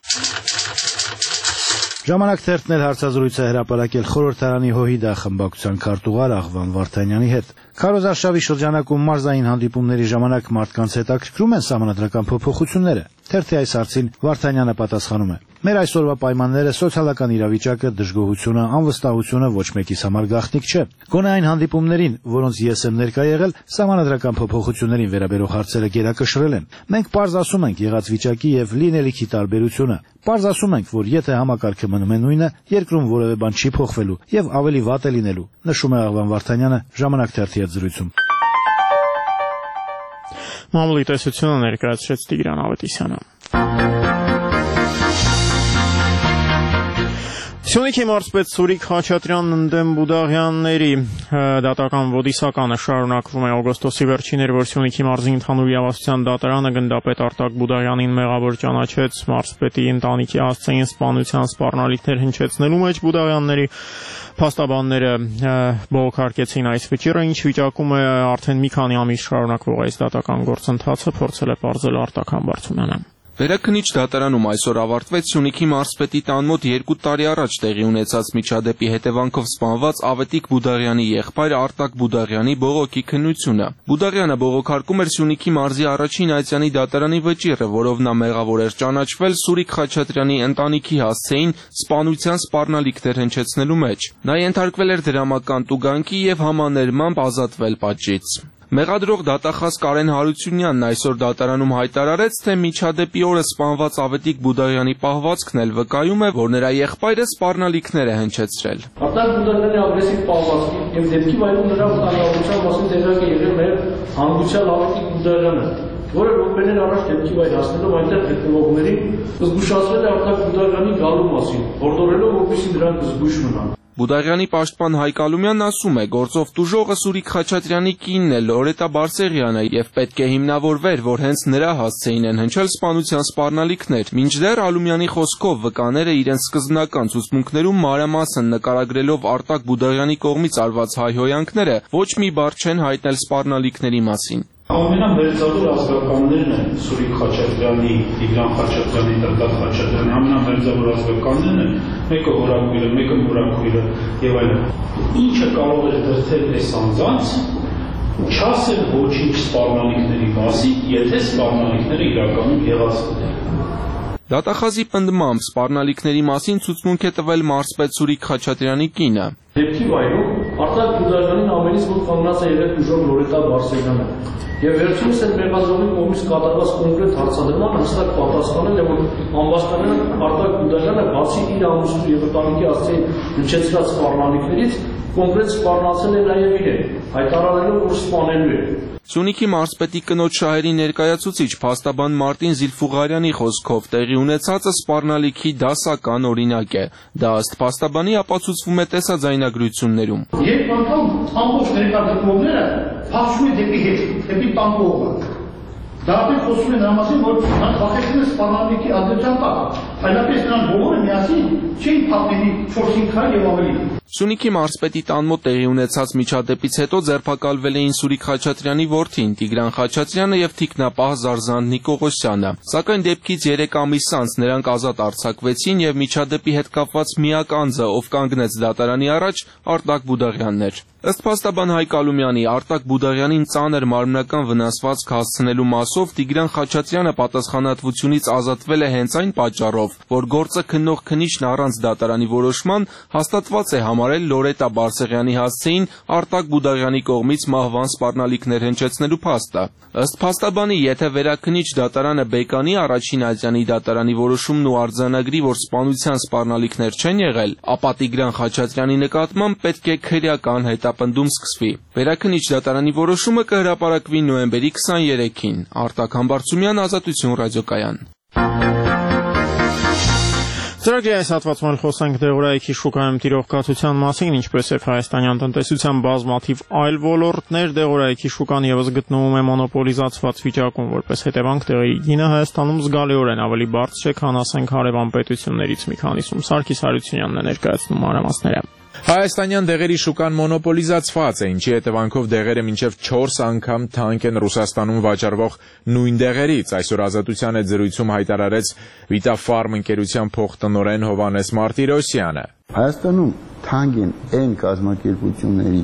Ժամանակ թերթն էլ հարցազրույց է հրապարակել խորհրդարանի ՀՅԴ խմբակցության քարտուղար Աղվան Վարդանյանի հետ։ Քարոզարշավի շրջանակում մարզային հանդիպումների ժամանակ մարդկանց հետաքրքրում են սահմանադրական փոփոխությունները։ Թերթի այս հարցին Վարդանյանը պատասխանում է. Մեր այսօրվա պայմանները, սոցիալական իրավիճակը, դժգոհությունը, անվստահությունը ոչ մեկիս համար գաղտնիք չէ։ Գոնե այն հանդիպումներին, որոնց ես եմ ներկա եղել, սահմանադրական փոփոխություններին վերաբերող հարցերը գերակշռել են։ Մենք պարզ ասում ենք եղած վիճակի եւ լինելիքի տարբերությունը։ Պարզ ասում ենք, որ եթե համակարգը մնում է նույնը, երկրում որևէ բան չի փոխվելու եւ ավելի վատ է լինելու, նշում է Աղվան Վարդանյանը ժամանակ թերթի հետ զրույցում։ Մամուլի տեսությունը ներկայացրեց Տիգրան Ավետիսյանը։ Սյունիքի մարզպետ Սուրիկ Խաչատրյանն ընդդեմ Բուդաղյանների դատական ոդիսականը շարունակվում է օգոստոսի վերջին էր, որ Սյունիքի մարզի ընդհանուր իրավասության դատարանը գնդապետ Արտակ Բուդաղյանին մեղավոր ճանաչեց մարզպետի ընտանիքի հասցեին սպանության սպառնալիքներ հնչեցնելու մեջ Բուդաղյանների փաստաբանները բողոքարկեցին այս վճիռը, ինչ վիճակում է արդեն մի քանի ամիս շարունակվող այս դատական գործընթացը, փորձել է պարզել Արտակ Համբարձումյանը։ Վերաքնիչ դատարանում այսօր ավարտվեց Սյունիքի մարզպետի տան մոտ 2 տարի առաջ տեղի ունեցած միջադեպի հետևանքով սպանված Ավետիք Բուդաղյանի եղբայր Արտակ Բուդաղյանի բողոքի քննությունը։ Բուդաղյանը բողոքարկում էր Սյունիքի մարզի առաջին այցյանի դատարանի վճիռը, որով նա մեղավոր էր ճանաչվել Սուրիկ Խաչատրյանի ընտանիքի հասցեին սպանության սպառնալիքներ հնչեցնելու մեջ։ Նա ենթարկվել էր դրամական տուգանքի եւ համաներմամբ ազատվել պատժից։ Մեղադրող դատախազ Կարեն Հարությունյանն այսօր դատարանում հայտարարեց, թե միջադեպի օրը սպանված Ավետիք Բուդաղյանի պահվածքն էլ վկայում է, որ նրա եղբայրը սպառնալիքներ է հնչեցրել։ Արտակ Բուդաղյանի ագրեսիվ պահվածքի եւ դեպքի վայրում նրա վտանգավորության մասին տեղյակ է եղել մեր հանգուցյալ Ավետիք Բուդաղյանը, որը րոպեներ առաջ դեպքի վայր հասնելով այնտեղ գտնվողներին զգուշացրել է Արտակ Բուդաղյանի գալու մասին, հորդորելով, որպեսզի նրանք զգույշ մնան։ Բուդաղյանի պաշտպան Հայկ Ալումյանն ասում է, գործով տուժողը Սուրիկ Խաչատրյանի կինն է Լորետա Բարսեղյանը եւ պետք է հիմնավորվեր, որ հենց նրա հասցեին են հնչել սպանության սպառնալիքներ։ Մինչդեռ Ալումյանի խոսքով վկաները իրենց սկզբնական ցուցմունքներում մանրամասն նկարագրելով Արտակ Բուդաղյանի կողմից արված հայհոյանքները ոչ մի բառ չեն հայտնել սպառնալիքների մասին։ Ամենամերձավոր ազգականներն են Սուրիկ Խաչատրյանի, Տիգրան Խաչատրյանի, Տրտատ Խաչատրյանի, ամենամերձավոր ազգականներն են, մեկը հորաքույրը, մեկը մորաքույրը եւ այլն։ Ինչը կարող է դրդել այս անձանց, չասել ոչինչ սպառնալիքների մասին, եթե սպառնալիքները իրականում եղած են։ Դատախազի պնդմամբ սպառնալիքների մասին ցուցմունք է տվել մարզպետ Սուրիկ Խաչատրյանի կինը։ Դեպքի վայրում Արտակ Բուդաղյանին ամենից մոտ կանգնած է եղել տուժող Լորետա Բարսեղյանը։ Եվ վերջինս այդ մեղադրողի կողմից կատարված կոնկրետ հարցադրմանը հստակ պատասխանել է, որ ամբաստանյան Արտակ Բուդաղյանը բացի իր ամուսնու եւ ընտանիքի հասցեին հնչեցրած սպառնալիքներից կոնկրետ սպառնացել է նաեւ իրեն, հայտարարելով, որ սպանելու է։ Սյունիքի մարզպետի կնոջ շահերի ներկայացուցիչ փաստաբան Մարտին Զիլֆուղարյանի խոսքով տեղի ունեցածը սպառնալիքի դասական օրինակ է։ Դա ըստ փաստաբանի ապացուցվում է տեսաձայնագրություններում։ Երբ անգամ ամբողջ ներկայացումները փախչում է դեպի հետ, դեպի տան կողմը։ Դա ապա խոսում են համասին, որ նրանք վախեցին են սպառնալիքի ադրության տակ, այլապես նրանք բոլորը միասին չէին փակների 4-5 քայլ եւ ավելի։ Սյունիքի մարզպետի տան մոտ տեղի ունեցած միջադեպից հետո ձերբակալվել էին Սուրիկ Խաչատրյանի որդին Տիգրան Խաչատրյանը եւ թիկնապահ Զարզան Նիկողոսյանը, սակայն դեպքից 3 ամիս անց նրանք ազատ արձակվեցին եւ միջադեպի հետ կապված միակ անձը, ով կանգնեց դատարանի առաջ, Արտակ Բուդաղյանն էր։ Ըստ փաստաբան Հայկ Ալումյանի, Արտակ Բուդաղյանին ծանր մարմնական վնասվածք հասցնելու մասով Տիգրան Խաչատրյանը պատասխանատվությունից ազատվել է հենց այն պատճառով, որ գործը քննող քննիչն առանց դատարանի որոշման հաստատված է համարել Լորետա Բարսեղյանի հասցեին Արտակ Բուդաղյանի կողմից մահվան սպառնալիքներ հնչեցնելու փաստը։ Ըստ փաստաբանի, եթե վերաքննիչ դատարանը բեկանի առաջին ատյանի դատարանի որոշումն ու արձանագրի, որ սպանության սպառնալիքներ չեն եղել, ապա Տիգրան Խաչատրյանի նկատմամբ պետք է քրեական հետապնդում սկսվի։ Վերաքննիչ դատարանի որոշումը կհրապարակվի նոյեմբերի 23-ին։ Արտակ Համբարձումյան, Ազատություն ռադիոկայան։ Ծրագրի այս հատվածում խոսենք դեղորայքի շուկայում տիրող կաթության մասին, ինչպես եւ հայաստանյան տնտեսության բազմաթիվ այլ ոլորտներ, դեղորայքի շուկան եւս գտնվում է մոնոպոլիզացված վիճակում, որպես հետևանք տեղի գինը Հայաստանում զգալիորեն ավելի բարձր է, քան ասենք հարևան պետություններից մի քանիսում։ Սարգիս Հարությունյանն է ներկայացնում մանրամասները։ Հայաստանյան դեղերի շուկան մոնոպոլիզացված է, ինչի հետևանքով դեղերը մինչև 4 անգամ թանկ են Ռուսաստանում վաճառվող նույն դեղերից։ Այսօր Ազատության հետ զրույցում հայտարարեց Վիտաֆարմ ընկերության փոխտնօրեն Հովհաննես Մարտիրոսյանը։ Հայաստանում թանկ են այն կազմակերպությունների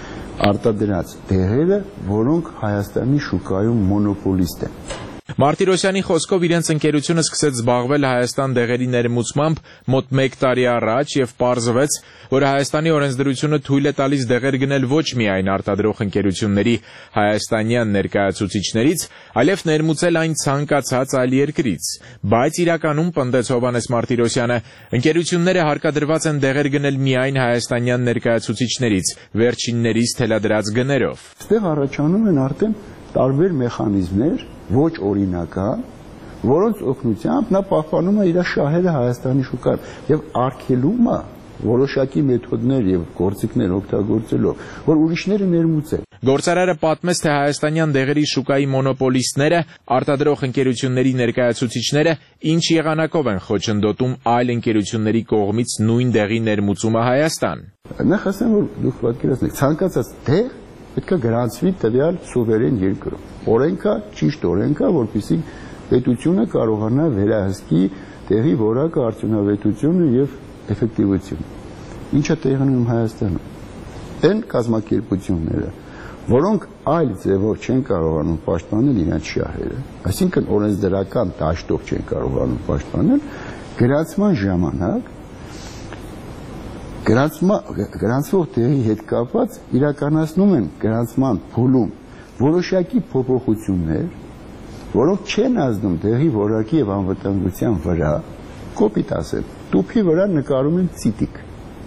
արտադրած դեղերը, որոնք Հայաստանի շուկայում մոնոպոլիստ են։ Մարտիրոսյանի խոսքով իրենց ընկերությունը սկսեց զբաղվել Հայաստան դեղերի ներմուծմամբ մոտ 1 տարի առաջ եւ պարզվեց, որ Հայաստանի օրենսդրությունը թույլ է տալիս դեղեր գնել ոչ միայն արտադրող ընկերությունների հայաստանյան ներկայացուցիչներից, այլև ներմուծել այն ցանկացած այլ երկրից։ Բայց իրականում, պնդեց Հովհաննես Մարտիրոսյանը, ընկերությունները հարկադրված են դեղեր գնել միայն հայաստանյան ներկայացուցիչներից, վերջիններից թելադրած գներով։ Այստեղ առաջանում են արդեն տարբեր մեխանիզմներ, ոչ օրինական, որոնց օգնությամբ նա պահպանում է իր շահերը Հայաստանի շուկայում եւ արգելում է որոշակի մեթոդներ եւ գործիքներ օգտագործելով, որ ուրիշները ներմուծեն։ Գործարարը պատմեց, թե հայաստանյան դեղերի շուկայի մոնոպոլիստները, արտադրող ընկերությունների ներկայացուցիչները ինչ եղանակով են խոչընդոտում այլ ընկերությունների կողմից նույն դեղի ներմուծումը Հայաստան։ Նախ ասեմ, որ դուք պատկերացնեք, ցանկացած դեղ պետք է գրանցվի տվյալ սուվերեն երկրում։ Օրենքա, ճիշտ օրենքա, որպեսզի պետությունը կարողանա վերահսկի տեղի որակը, արդյունավետությունը եւ էֆեկտիվությունը։ Ինչը տեղի ունենում Հայաստանում։ Այն կազմակերպությունները, որոնք այլ ձևով չեն կարողանում պաշտպանել իրենց շահերը, այսինքն օրենսդրական դաշտով չեն կարողանում պաշտպանել, գրանցման ժամանակ գրանցվող տեղի հետ կապված իրականացնում են գրանցման փուլում որոշակի փոփոխություններ, որոնք չեն ազդում տեղի որակի եւ անվտանգության վրա, կոպիտ ասեմ, տուփի վրա նկարում են ցիտիկ։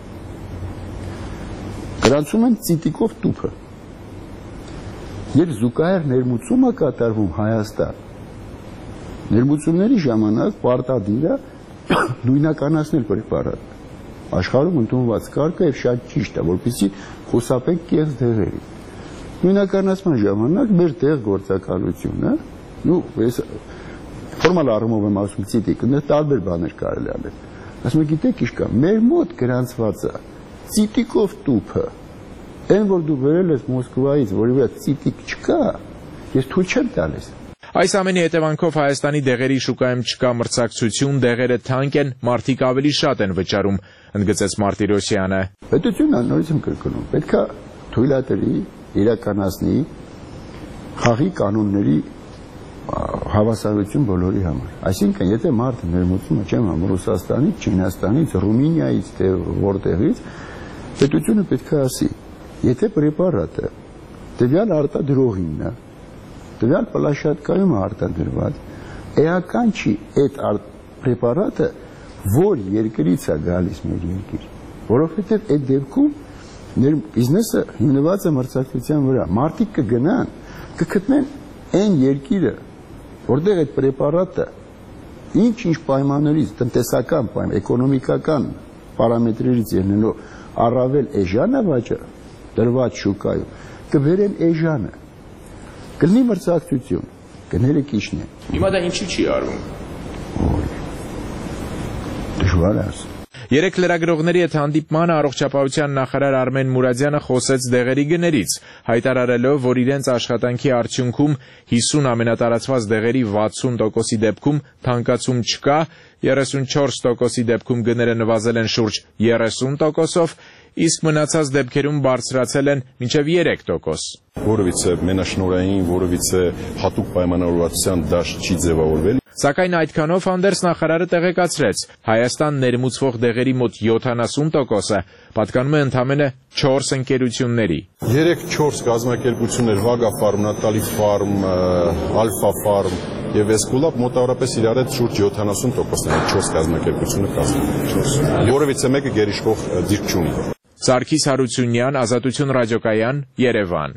Գրանցում են ցիտիկով տուփը։ Երբ զուգահեռ ներմուծումը կատարվում Հայաստան, ներմուծումների ժամանակ պարտադիր է նույնականացնել պրեպարատը։ Աշխարհում ընդունված կարգը եւ շատ ճիշտ է, որպեսզի խուսափենք կեղծ դեղերի։ Նույնականացման ժամանակ մեր դեղ գործակալությունը, ես ֆորմալ առումով եմ ասում ցիտիկ, նա տարբեր բաներ կարելի անել։ Ասում եք, գիտեք ինչ կա, մեր մոտ գրանցված է ցիտիկով տուփը, այն որ դու վերել ես Մոսկվայից, որի վրա ցիտիկ չկա, ես թույլ չեմ տալիս։ Այս ամենի հետևանքով Հայաստանի դեղերի շուկայում չկա մրցակցություն, դեղերը թանկ են, մարդիկ ավելի շատ են վճարում, ընդգծեց Մարտիրոսյանը։ Պետությունը նորից եմ կրկնում, պետք է թույլատրի, իրականացնի խաղի կանոնների հավասարություն բոլորի համար։ Այսինքն, եթե մարդը ներմուծում է, չեմ համ Ռուսաստանից, Չինաստանից, Ռումինիայից, թե որտեղից, պետությունը պետք է ասի, եթե պրեպարատը տվյալ արտադրողինն է, տվյալ պլաշատկայում է արտադրված, էական չի այդ պրեպարատը որ երկրից է գալիս մեր երկիր, որովհետև այդ դեպքում բիզնեսը հիմնված է մրցակցության վրա։ Մարդիկ կգնան, կգտնեն այն երկիրը, որտեղ այդ պրեպարատը ինչ պայմաններից, տնտեսական պայման, էկոնոմիկական պարամետրերից ելնելով առավել էժան է դրված շուկայում, կբերեն էժանը։ Կլինի մրցակցություն։ Գները քիչն է։ Հիմա դա ինչի չի արվում։ Դժվար է։ Երեք լրագրողների հետ հանդիպմանը առողջապահության նախարար Արմեն Մուրադյանը խոսեց դեղերի գներից, հայտարարելով, որ իրենց աշխատանքի արդյունքում 50 ամենատարածված դեղերի 60%-ի դեպքում թանկացում չկա, 34%-ի դեպքում գները նվազել են շուրջ 30%-ով, իսկ մնացած դեպքերում բարձրացել են մինչև 3%։ Որովիցե մենաշնորհային, որովիցե հատուկ պայմանավորվածության դաշտ չի ձևավորվել։ Սակայն այդքանով հանդերձ նախարարը տեղեկացրեց, Հայաստան ներմուծվող դեղերի մոտ 70%-ը պատկանում է ընդամենը 4 ընկերությունների։ 3-4 կազմակերպություններ՝ Վագա Ֆարմ, Նատալի Ֆարմ, Ալֆա Ֆարմ եւ Էսկուլապ մոտավորապես իրար հետ շուրջ 70%-ն է 4 կազմակերպությունը կազմում։ Որովիցե մեկը գերիշխող դիրք չունի։ Սարգիս Հարությունյան, Ազատություն ռադիոկայան, Երևան։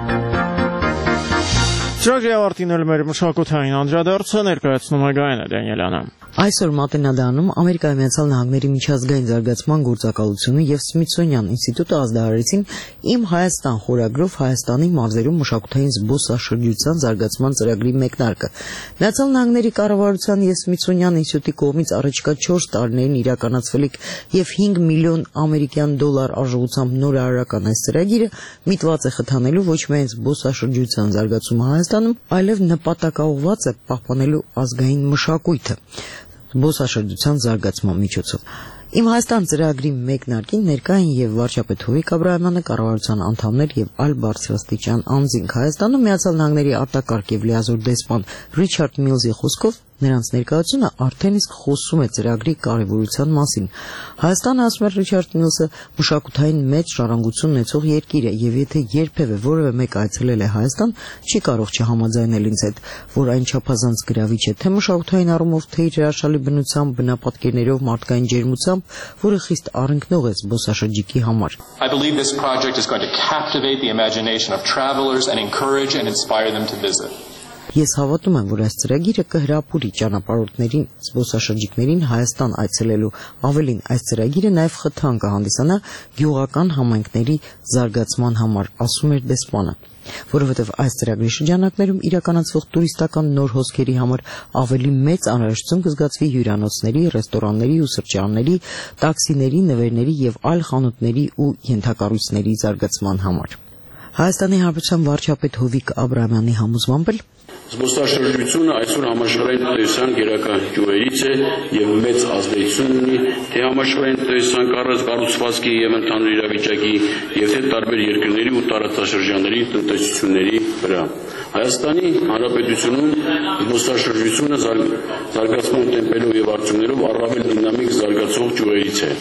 Ծրագրի ավարտին էլ մեր մշակութային անդրադարձը ներկայացնում է Գայանե Դանիելյանը։ Այսօր Մատենադարանում Ամերիկայի Միացյալ Նահանգների միջազգային զարգացման գործակալությունը եւ Սմիթսոնյան ինստիտուտը ազդարարեցին «Իմ Հայաստան» խորագրով Հայաստանի մարզերում մշակութային զբոսաշրջության զարգացման ծրագրի մեկնարկը։ Միացյալ Նահանգների կառավարության եւ Սմիթսոնյան ինստիտուտի կողմից առաջիկա 4 տարիներին իրականացվելիք եւ 5 միլիոն ամերիկյան դոլար արժողությամբ նորարարական այս ծրագիրը միտված է խթանելու ոչ միայն զբոսաշրջության զարգացումը Հայաստանում, այլև նպատակաուղղված է պահպանելու ազգային մշակույթը զբոսաշրջության զարգացման միջոցով։ «Իմ Հայաստան» ծրագրի մեկնարկին ներկա են եւ վարչապետ Հովիկ Աբրահամյանը, կառավարության անդամներ եւ այլ բարձրաստիճան անձինք։ Հայաստանում Միացյալ Նահանգների արտակարգ եւ լիազոր դեսպան Ռիչարդ Միլզի խոսքով նրանց ներկայությունը արդեն իսկ խոսում է ծրագրի կարևորության մասին։ Հայաստանը, ասում է Ռիչարդ Միլսը, մշակութային մեծ ժառանգություն ունեցող երկիր է եւ եթե երբևէ որևէ մեկ այցելել է Հայաստան, չի կարող չհամաձայնել ինձ հետ, որ այն չափազանց գրավիչ է թե մշակութային առումով, թե իր հրաշալի բնությամբ, բնապատկերներով, մարդկային ջերմությամբ, որը խիստ առընկնող է զբոսաշրջիկի համար։ I believe this project is going to captivate the imagination of travelers and encourage and inspire them to visit. Ես հավատում եմ, որ այս ծրագիրը կհրապուրի ճանապարհորդներին, զբոսաշրջիկներին Հայաստան այցելելու։ Ավելին, այս ծրագիրը նաև խթան կհանդիսանա գյուղական համայնքների զարգացման համար, ասում էր դեսպանը, որովհետև այս ծրագրի շրջանակներում իրականացվող տուրիստական նոր հոսքերի համար ավելի մեծ անհրաժեշտություն կզգացվի հյուրանոցների, ռեստորանների ու սրճարանների, տաքսիների, նվերների եւ այլ խանութների ու ենթակառույցների զարգացման համար։ Հայաստանի Հանրապետության վարչապետ Հովիկ Աբրահամյանի համոզմամբ Զբոսաշրջությունը այսօր համաշխարհային տնտեսության գերակա ճյուղերից է եւ մեծ ազդեցություն ունի թե համաշխարհային տնտեսության կառուցվածքի եւ ընդհանուր իրավիճակի եւ թե տարբեր երկրների ու տարածաշրջանների տնտեսությունների վրա։ Հայաստանի Հանրապետությունում զբոսաշրջությունը զարգացման տեմպերով եւ արդյունքներով առավել դինամիկ զարգացող ճյուղերից է։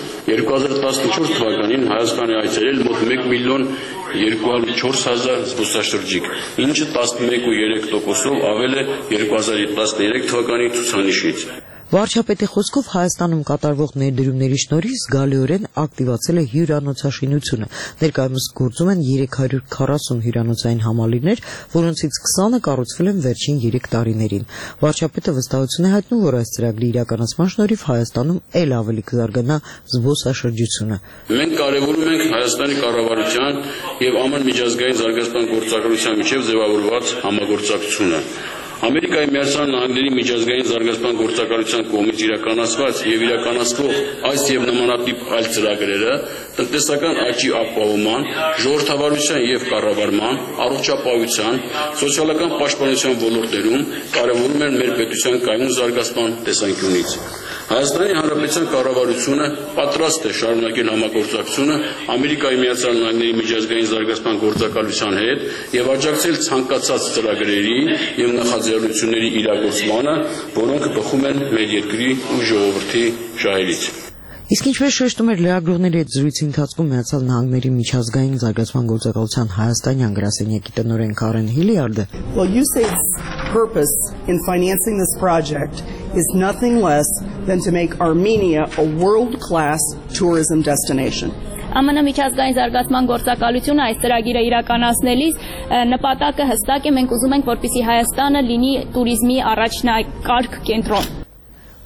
2014 թվականին Հայաստանը այցելել մոտ 1 միլիոն 204,000 զբոսաշրջիկ, ինչը 11.3%-ով ավել է 2013 թվականի ցուցանիշից։ Վարչապետի խոսքով Հայաստանում կատարվող ներդրումների շնորհիվ զգալիորեն ակտիվացել է հյուրանոցաշինությունը։ Ներկայումս գործում են 340 հյուրանոցային համալիրներ, որոնցից 20-ը կառուցվել են վերջին 3 տարիներին։ Վարչապետը վստահություն է հայտնում, որ այս ծրագրի իրականացման շնորհիվ Հայաստանում ել ավելի կզարգանա զբոսաշրջությունը։ Մենք կարևորում ենք Հայաստանի կառավարության եւ ԱՄՆ միջազգային զարգացման գործակալության միջև ձևավորված համագործակցությունը։ Ամերիկայի Միացյալ Նահանգների միջազգային զարգացման գործակալության կողմից իրականացված եւ իրականացվող այս եւ նմանատիպ այլ ծրագրերը տնտեսական աճի ապահովման, ժողովրդավարության եւ կառավարման, առողջապահության, սոցիալական պաշտպանության ոլորտներում կարևորում են մեր պետության կայուն զարգացման տեսանկյունից։ Հայաստանի Հանրապետության կառավարությունը պատրաստ է շարունակել համագործակցությունը Ամերիկայի Միացյալ Նահանգների միջազգային զարգացման գործակալության հետ եւ աջակցել ցանկացած ծրագրերի եւ նախաձեռնությունների իրագործմանը, որոնք բխում են մեր երկրի ու ժողովրդի շահերից։ Իսկ ինչպես շեշտում էր լրագրողների հետ զրույցի ընթացքում Միացյալ Նահանգների միջազգային զարգացման գործակալության հայաստանյան գրասենյակի տնօրեն Քարեն Հիլիարդը, Well, USAID's purpose in financing this project is nothing less than to make Armenia a world-class tourism destination. ԱՄՆ միջազգային զարգացման գործակալությունը այս ծրագիրը իրականացնելիս նպատակը հստակ է, մենք ուզում ենք, որպեսզի Հայաստանը լինի տուրիզմի առաջնակարգ կենտրոն։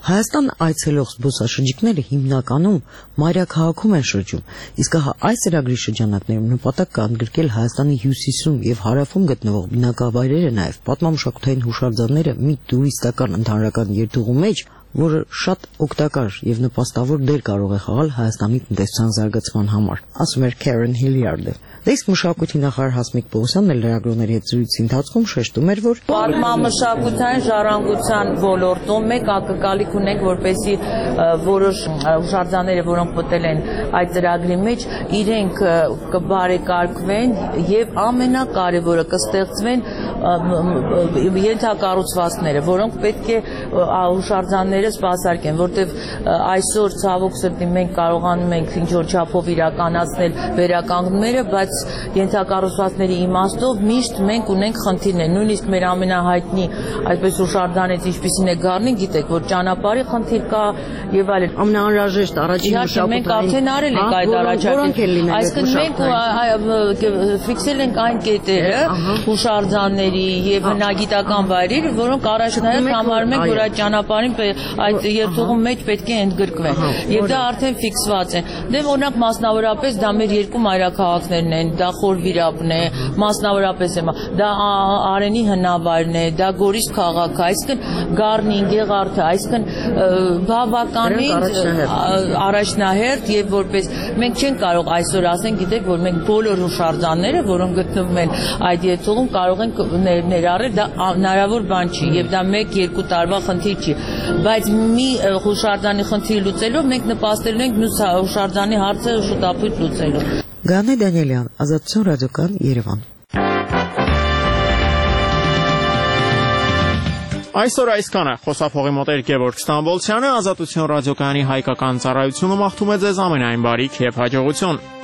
Հայաստան այցելող զբոսաշրջիկները հիմնականում մայրաքաղաքում են շրջում, իսկ այս ծրագրի շրջանակներում նպատակ կա ընդգրկել Հայաստանի հյուսիսում եւ հարավում գտնվող բնակավայրերը, նաեւ պատմամշակութային հուշարձանները մի տուրիստական ընդհանրական երթուղու մեջ, որը շատ օգտակար եւ նպաստավոր դեր կարող է խաղալ Հայաստանի տնտեսության զարգացման համար, ասում էր Karen Hilliard-ը։ Իսկ մշակույթի նախարար Հասմիկ Պողոսյանն էլ լրագրողների հետ զրույցի ընթացքում շեշտում էր, որ պատմամշակութային ժառանգության ոլորտում մեկ ակնկալիք ունենք, որպեսզի որոշ հուշարձանները, որոնք մտել են այդ ծրագրի մեջ, իրենք կբարեկարգվեն եւ ամենակարևորը կստեղծվեն ենթակառուցվածքները, որոնք պետք է հուշարձանները սպասարկեն, որտեղ այսօր ցավոք սրտի մենք կարողանում ենք ինչ-որ չափով իրականացնել վերականգնումները, բայց ենթակառուցվածքների իմաստով միշտ մենք ունենք խնդիրներ, նույնիսկ մեր ամենահայտնի այսպես հուշարձանից ինչպիսին է Գառնին, գիտեք, որ ճանապարհի խնդիր կա եւ այլն։ Ամենաանհրաժեշտ առաջին մշակութային մենք արդեն արել ենք այդ առաջարկը։ Այսինքն մենք ֆիքսել ենք այն կետերը հուշարձանների եւ հնագիտական վայրերը, որոնք առաջնահերթ համարում ենք, որ այդ ճանապարհին այդ երթուղու մեջ պետք է ընդգրկվեն։ Եվ դա արդեն ֆիքսված է։ Դե օրինակ մասնավորապես դա մեր երկու մայրաքաղաքներն են, դա Խորվիրապն է, մասնավորապես դա Արենի հնավայրն է, դա Գորիս քաղաքը, այսինքն Գառնին, Գեղարդը, այսինքն բավականին առաջնահերթ եւ որպես մենք չենք կարող այսօր ասենք, գիտեք, որ մենք բոլոր հուշարձանները, որոնք գտնվում են այդ երթուղում, կարող ենք ներառել, դա հնարավոր բան չի եւ դա 1-2 տարվա խնդիր չի, բայց մի հուշարձանի խնդիր լուծելով մենք նպաստելու ենք մյուս հուշարձանի հարցը շուտապույտ լուծելու։ Գանե Դանիելյան, Ազատություն ռադիոկան, Երևան։ Այսօր այսքանը, խոսափողի մոտ էր Գևորգ Ստամբոլցյանը, Ազատություն ռադիոկայանի հայկական ծառայությունը մաղթում է ձեզ ամենայն բարիք եւ հաջողություն։